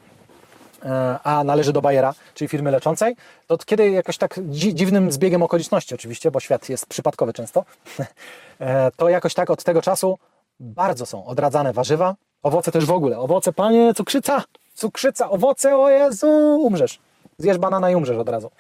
a należy do Bayera, czyli firmy leczącej, to od kiedy jakoś tak dzi dziwnym zbiegiem okoliczności oczywiście, bo świat jest przypadkowy często, to jakoś tak od tego czasu bardzo są odradzane warzywa, owoce też w ogóle. Owoce, panie, cukrzyca, cukrzyca, owoce, o Jezu, umrzesz. Zjesz banana i umrzesz od razu.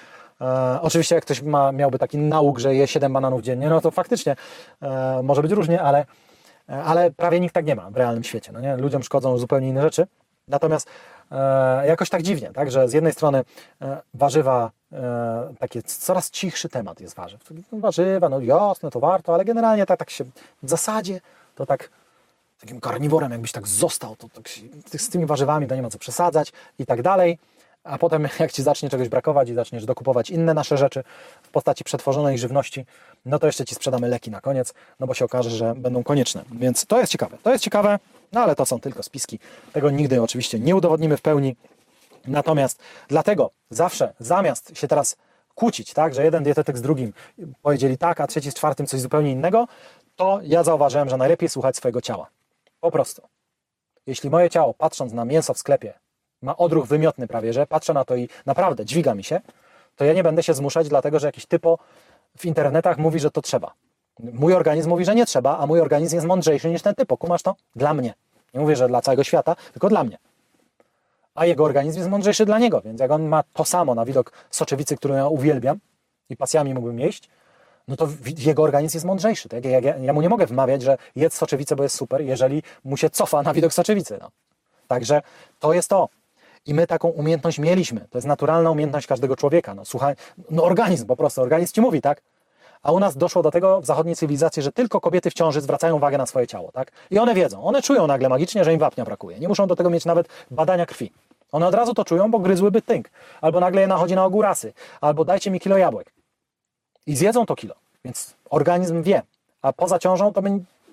E, oczywiście jak ktoś ma, miałby taki nauk, że je siedem bananów dziennie, no to faktycznie e, może być różnie, ale ale prawie nikt tak nie ma w realnym świecie. No nie? Ludziom szkodzą zupełnie inne rzeczy. Natomiast e, jakoś tak dziwnie, tak? Że z jednej strony e, warzywa, e, takie coraz cichszy temat jest warzyw. Warzywa, no jasne, to warto, ale generalnie tak, tak się w zasadzie to tak takim karniworem jakbyś tak został, to tak się, z tymi warzywami to nie ma co przesadzać i tak dalej. A potem jak Ci zacznie czegoś brakować i zaczniesz dokupować inne nasze rzeczy w postaci przetworzonej żywności, no to jeszcze Ci sprzedamy leki na koniec, no bo się okaże, że będą konieczne. Więc to jest ciekawe. To jest ciekawe, no ale to są tylko spiski. Tego nigdy oczywiście nie udowodnimy w pełni. Natomiast dlatego zawsze zamiast się teraz kłócić, tak, że jeden dietetyk z drugim powiedzieli tak, a trzeci z czwartym coś zupełnie innego, to ja zauważyłem, że najlepiej słuchać swojego ciała. Po prostu. Jeśli moje ciało, patrząc na mięso w sklepie, ma odruch wymiotny prawie, że patrzę na to i naprawdę dźwiga mi się, to ja nie będę się zmuszać, dlatego że jakiś typo w internetach mówi, że to trzeba. Mój organizm mówi, że nie trzeba, a mój organizm jest mądrzejszy niż ten typo. Kumasz to? Dla mnie. Nie mówię, że dla całego świata, tylko dla mnie. A jego organizm jest mądrzejszy dla niego, więc jak on ma to samo na widok soczewicy, którą ja uwielbiam i pasjami mógłbym jeść, no to jego organizm jest mądrzejszy. Tak? Ja, ja, ja mu nie mogę wmawiać, że jedz soczewicę, bo jest super, jeżeli mu się cofa na widok soczewicy. No. Także to jest to. I my taką umiejętność mieliśmy. To jest naturalna umiejętność każdego człowieka. No, słuchaj, no organizm po prostu, organizm Ci mówi, tak? A u nas doszło do tego w zachodniej cywilizacji, że tylko kobiety w ciąży zwracają uwagę na swoje ciało, tak? I one wiedzą, one czują nagle magicznie, że im wapnia brakuje. Nie muszą do tego mieć nawet badania krwi. One od razu to czują, bo gryzłyby tynk. Albo nagle je nachodzi na ogół rasy. Albo dajcie mi kilo jabłek. I zjedzą to kilo. Więc organizm wie. A poza ciążą to my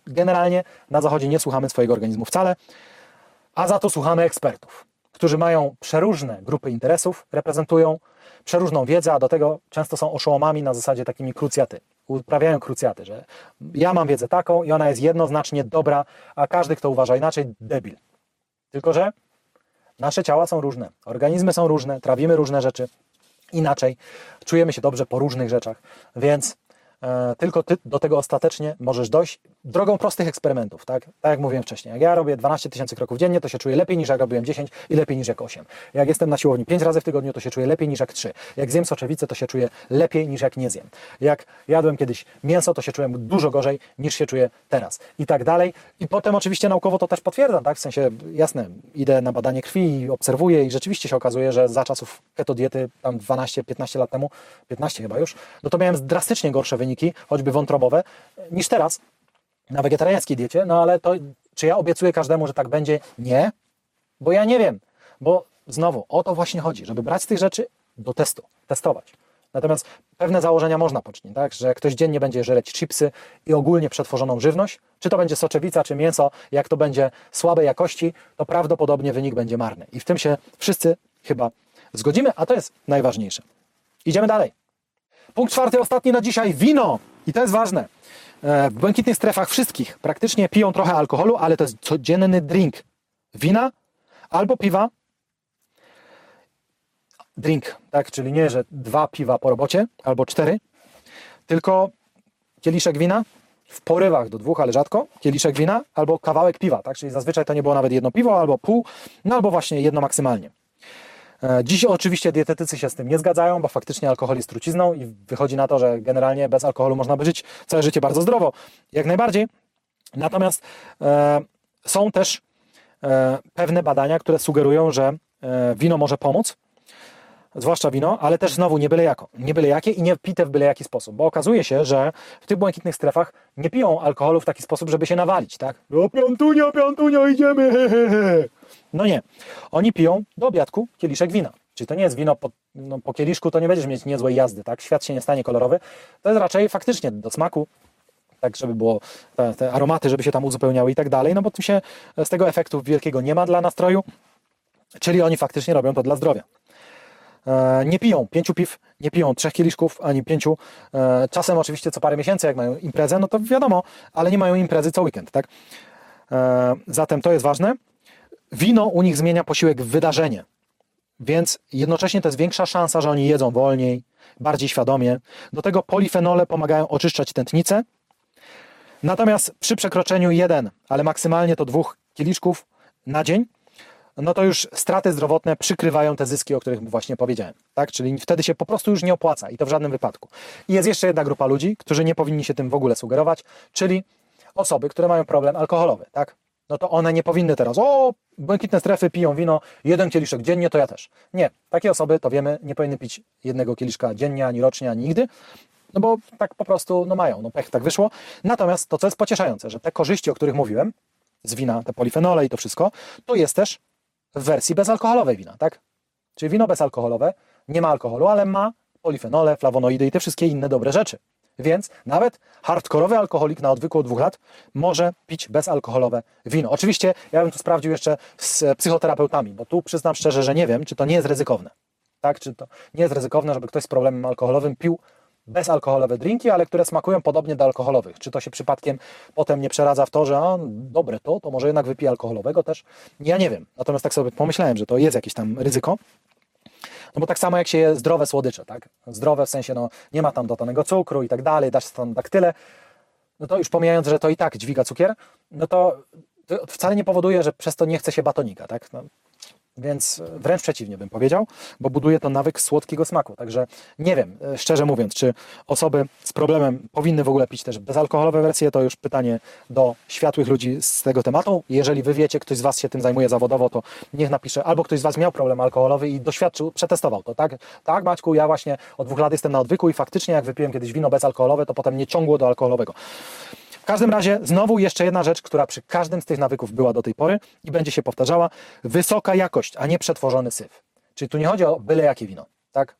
generalnie na Zachodzie nie słuchamy swojego organizmu wcale, a za to słuchamy ekspertów, którzy mają przeróżne grupy interesów, reprezentują przeróżną wiedzę, a do tego często są oszołomami na zasadzie takimi krucjaty. Uprawiają krucjaty, że ja mam wiedzę taką i ona jest jednoznacznie dobra, a każdy, kto uważa inaczej, debil. Tylko że nasze ciała są różne, organizmy są różne, trawimy różne rzeczy inaczej, czujemy się dobrze po różnych rzeczach, więc e, tylko ty do tego ostatecznie możesz dojść drogą prostych eksperymentów, tak? Tak jak mówiłem wcześniej. Jak ja robię dwanaście tysięcy kroków dziennie, to się czuję lepiej niż jak robiłem dziesięć i lepiej niż jak osiem. Jak jestem na siłowni pięć razy w tygodniu, to się czuję lepiej niż jak trzy. Jak zjem soczewicę, to się czuję lepiej niż jak nie zjem. Jak jadłem kiedyś mięso, to się czułem dużo gorzej niż się czuję teraz. I tak dalej. I potem oczywiście naukowo to też potwierdzam, tak? W sensie, jasne, idę na badanie krwi i obserwuję i rzeczywiście się okazuje, że za czasów keto diety, tam dwanaście piętnaście lat temu, piętnaście chyba już, no to miałem drastycznie gorsze wyniki, choćby wątrobowe, niż teraz na wegetariańskiej diecie, no ale to czy ja obiecuję każdemu, że tak będzie? Nie, bo ja nie wiem, bo znowu o to właśnie chodzi, żeby brać z tych rzeczy do testu, testować. Natomiast pewne założenia można poczynić, tak, że ktoś dziennie będzie żreć chipsy i ogólnie przetworzoną żywność, czy to będzie soczewica, czy mięso, jak to będzie słabej jakości, to prawdopodobnie wynik będzie marny. I w tym się wszyscy chyba zgodzimy, a to jest najważniejsze. Idziemy dalej. Punkt czwarty, ostatni na dzisiaj, wino. I to jest ważne. W błękitnych strefach wszystkich praktycznie piją trochę alkoholu, ale to jest codzienny drink. Wina albo piwa. Drink, tak? Czyli nie, że dwa piwa po robocie albo cztery, tylko kieliszek wina, w porywach do dwóch, ale rzadko, kieliszek wina albo kawałek piwa, tak? Czyli zazwyczaj to nie było nawet jedno piwo albo pół, no albo właśnie jedno maksymalnie. Dziś oczywiście dietetycy się z tym nie zgadzają, bo faktycznie alkohol jest trucizną i wychodzi na to, że generalnie bez alkoholu można by żyć całe życie bardzo zdrowo, jak najbardziej. Natomiast e, są też e, pewne badania, które sugerują, że e, wino może pomóc, zwłaszcza wino, ale też znowu nie byle jako, nie byle jakie i nie pite w byle jaki sposób, bo okazuje się, że w tych błękitnych strefach nie piją alkoholu w taki sposób, żeby się nawalić, tak? O, piątunio, piątunio, idziemy, he, he, he. No nie, oni piją do obiadku kieliszek wina, czyli to nie jest wino po, no, po kieliszku, to nie będziesz mieć niezłej jazdy, tak? Świat się nie stanie kolorowy, to jest raczej faktycznie do smaku, tak żeby było te, te aromaty, żeby się tam uzupełniały i tak dalej, no bo tu się z tego efektu wielkiego nie ma dla nastroju, czyli oni faktycznie robią to dla zdrowia. Nie piją pięciu piw, nie piją trzech kieliszków, ani pięciu. Czasem oczywiście co parę miesięcy, jak mają imprezę, no to wiadomo, ale nie mają imprezy co weekend, tak? Zatem to jest ważne. Wino u nich zmienia posiłek w wydarzenie, więc jednocześnie to jest większa szansa, że oni jedzą wolniej, bardziej świadomie. Do tego polifenole pomagają oczyszczać tętnicę. Natomiast przy przekroczeniu jeden, ale maksymalnie to dwóch kieliszków na dzień, no to już straty zdrowotne przykrywają te zyski, o których właśnie powiedziałem, tak? Czyli wtedy się po prostu już nie opłaca i to w żadnym wypadku. I jest jeszcze jedna grupa ludzi, którzy nie powinni się tym w ogóle sugerować, czyli osoby, które mają problem alkoholowy, tak? No to one nie powinny teraz, o, błękitne strefy piją wino, jeden kieliszek dziennie, to ja też. Nie, takie osoby, to wiemy, nie powinny pić jednego kieliszka dziennie, ani rocznie, ani nigdy, no bo tak po prostu, no mają, no pech, tak wyszło. Natomiast to, co jest pocieszające, że te korzyści, o których mówiłem, z wina, te polifenole i to wszystko, to jest też w wersji bezalkoholowej wina, tak? Czyli wino bezalkoholowe nie ma alkoholu, ale ma polifenole, flawonoidy i te wszystkie inne dobre rzeczy. Więc nawet hardkorowy alkoholik na odwyku od dwóch lat może pić bezalkoholowe wino. Oczywiście ja bym to sprawdził jeszcze z psychoterapeutami, bo tu przyznam szczerze, że nie wiem, czy to nie jest ryzykowne. Tak? Czy to nie jest ryzykowne, żeby ktoś z problemem alkoholowym pił bezalkoholowe drinki, ale które smakują podobnie do alkoholowych. Czy to się przypadkiem potem nie przeradza w to, że a, dobre to, to może jednak wypije alkoholowego też? Ja nie wiem. Natomiast tak sobie pomyślałem, że to jest jakieś tam ryzyko. No bo tak samo jak się je zdrowe słodycze, tak? Zdrowe w sensie, no nie ma tam dodanego cukru i tak dalej, dasz tam daktyle, no to już pomijając, że to i tak dźwiga cukier, no to, to wcale nie powoduje, że przez to nie chce się batonika, tak? No, więc wręcz przeciwnie bym powiedział, bo buduje to nawyk słodkiego smaku. Także nie wiem, szczerze mówiąc, czy osoby z problemem powinny w ogóle pić też bezalkoholowe wersje, to już pytanie do światłych ludzi z tego tematu. Jeżeli wy wiecie, ktoś z was się tym zajmuje zawodowo, to niech napisze, albo ktoś z was miał problem alkoholowy i doświadczył, przetestował to, tak? Tak, Maćku, ja właśnie od dwóch lat jestem na odwyku i faktycznie jak wypiłem kiedyś wino bezalkoholowe, to potem nie ciągło do alkoholowego. W każdym razie znowu jeszcze jedna rzecz, która przy każdym z tych nawyków była do tej pory i będzie się powtarzała. Wysoka jakość, a nie przetworzony syf. Czyli tu nie chodzi o byle jakie wino, tak?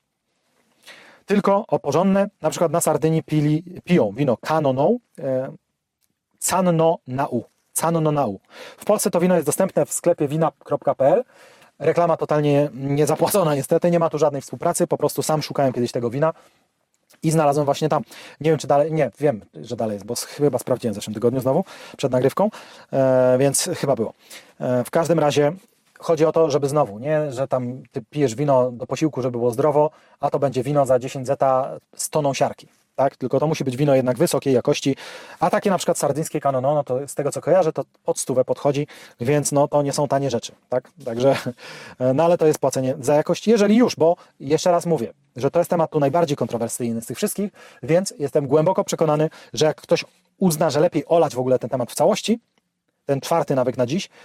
Tylko o porządne. Na przykład na Sardynii pili, piją wino Canoną, e, Canno na U. Canno na U. W Polsce to wino jest dostępne w sklepie wina kropka pe el. Reklama totalnie niezapłacona niestety, nie ma tu żadnej współpracy, po prostu sam szukałem kiedyś tego wina i znalazłem właśnie tam. Nie wiem, czy dalej, nie, wiem, że dalej jest, bo chyba sprawdziłem w zeszłym tygodniu znowu, przed nagrywką, e, więc chyba było. E, w każdym razie chodzi o to, żeby znowu, nie, że tam ty pijesz wino do posiłku, żeby było zdrowo, a to będzie wino za dziesięć zeta z toną siarki. Tak? Tylko to musi być wino jednak wysokiej jakości, a takie na przykład sardyńskie Cannonau, no to z tego co kojarzę, to pod stówę podchodzi, więc no to nie są tanie rzeczy, tak? Także, no ale to jest płacenie za jakość, jeżeli już, bo jeszcze raz mówię, że to jest temat tu najbardziej kontrowersyjny z tych wszystkich, więc jestem głęboko przekonany, że jak ktoś uzna, że lepiej olać w ogóle ten temat w całości, ten czwarty nawyk na dziś,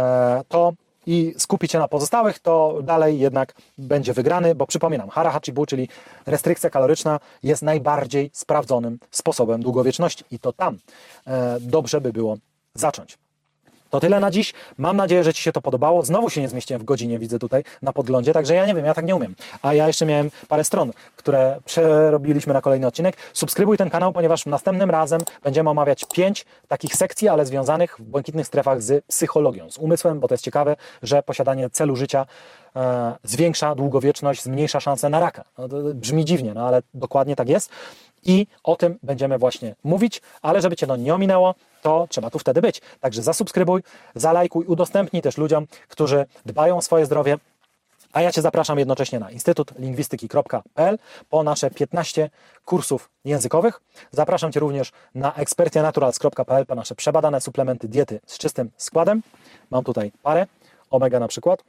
to i skupić się na pozostałych, to dalej jednak będzie wygrany, bo przypominam, hara hachibu, czyli restrykcja kaloryczna, jest najbardziej sprawdzonym sposobem długowieczności i to tam e, dobrze by było zacząć. To tyle na dziś. Mam nadzieję, że Ci się to podobało. Znowu się nie zmieściłem w godzinie, widzę tutaj na podglądzie, także ja nie wiem, ja tak nie umiem. A ja jeszcze miałem parę stron, które przerobiliśmy na kolejny odcinek. Subskrybuj ten kanał, ponieważ następnym razem będziemy omawiać pięć takich sekcji, ale związanych w błękitnych strefach z psychologią, z umysłem, bo to jest ciekawe, że posiadanie celu życia e, zwiększa długowieczność, zmniejsza szanse na raka. No, to brzmi dziwnie, no ale dokładnie tak jest. I o tym będziemy właśnie mówić, ale żeby Cię no nie ominęło, to trzeba tu wtedy być. Także zasubskrybuj, zalajkuj, udostępnij też ludziom, którzy dbają o swoje zdrowie. A ja Cię zapraszam jednocześnie na instytut lingwistyki kropka pe el po nasze piętnaście kursów językowych. Zapraszam Cię również na expertianaturals kropka pe el po nasze przebadane suplementy diety z czystym składem. Mam tutaj parę, omega na przykład.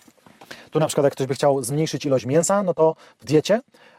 Tu na przykład jak ktoś by chciał zmniejszyć ilość mięsa, no to w diecie,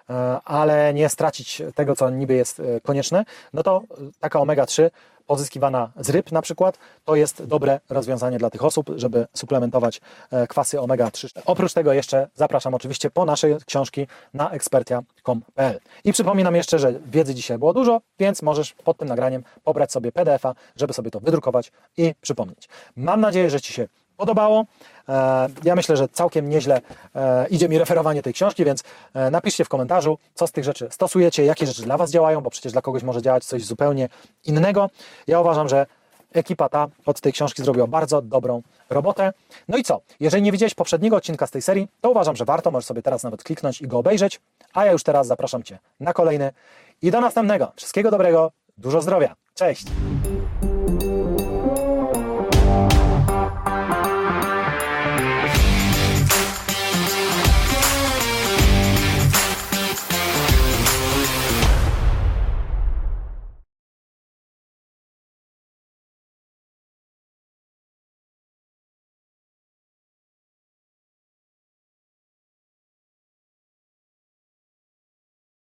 ale nie stracić tego, co niby jest konieczne, no to taka omega trzy pozyskiwana z ryb na przykład, to jest dobre rozwiązanie dla tych osób, żeby suplementować kwasy omega trzy. Oprócz tego jeszcze zapraszam oczywiście po nasze książki na expertia kropka com kropka pe el. I przypominam jeszcze, że wiedzy dzisiaj było dużo, więc możesz pod tym nagraniem pobrać sobie pe de efa, żeby sobie to wydrukować i przypomnieć. Mam nadzieję, że Ci się podobało. Ja myślę, że całkiem nieźle idzie mi referowanie tej książki, więc napiszcie w komentarzu, co z tych rzeczy stosujecie, jakie rzeczy dla Was działają, bo przecież dla kogoś może działać coś zupełnie innego. Ja uważam, że ekipa ta od tej książki zrobiła bardzo dobrą robotę. No i co? Jeżeli nie widziałeś poprzedniego odcinka z tej serii, to uważam, że warto, możesz sobie teraz nawet kliknąć i go obejrzeć, a ja już teraz zapraszam Cię na kolejny i do następnego. Wszystkiego dobrego, dużo zdrowia. Cześć!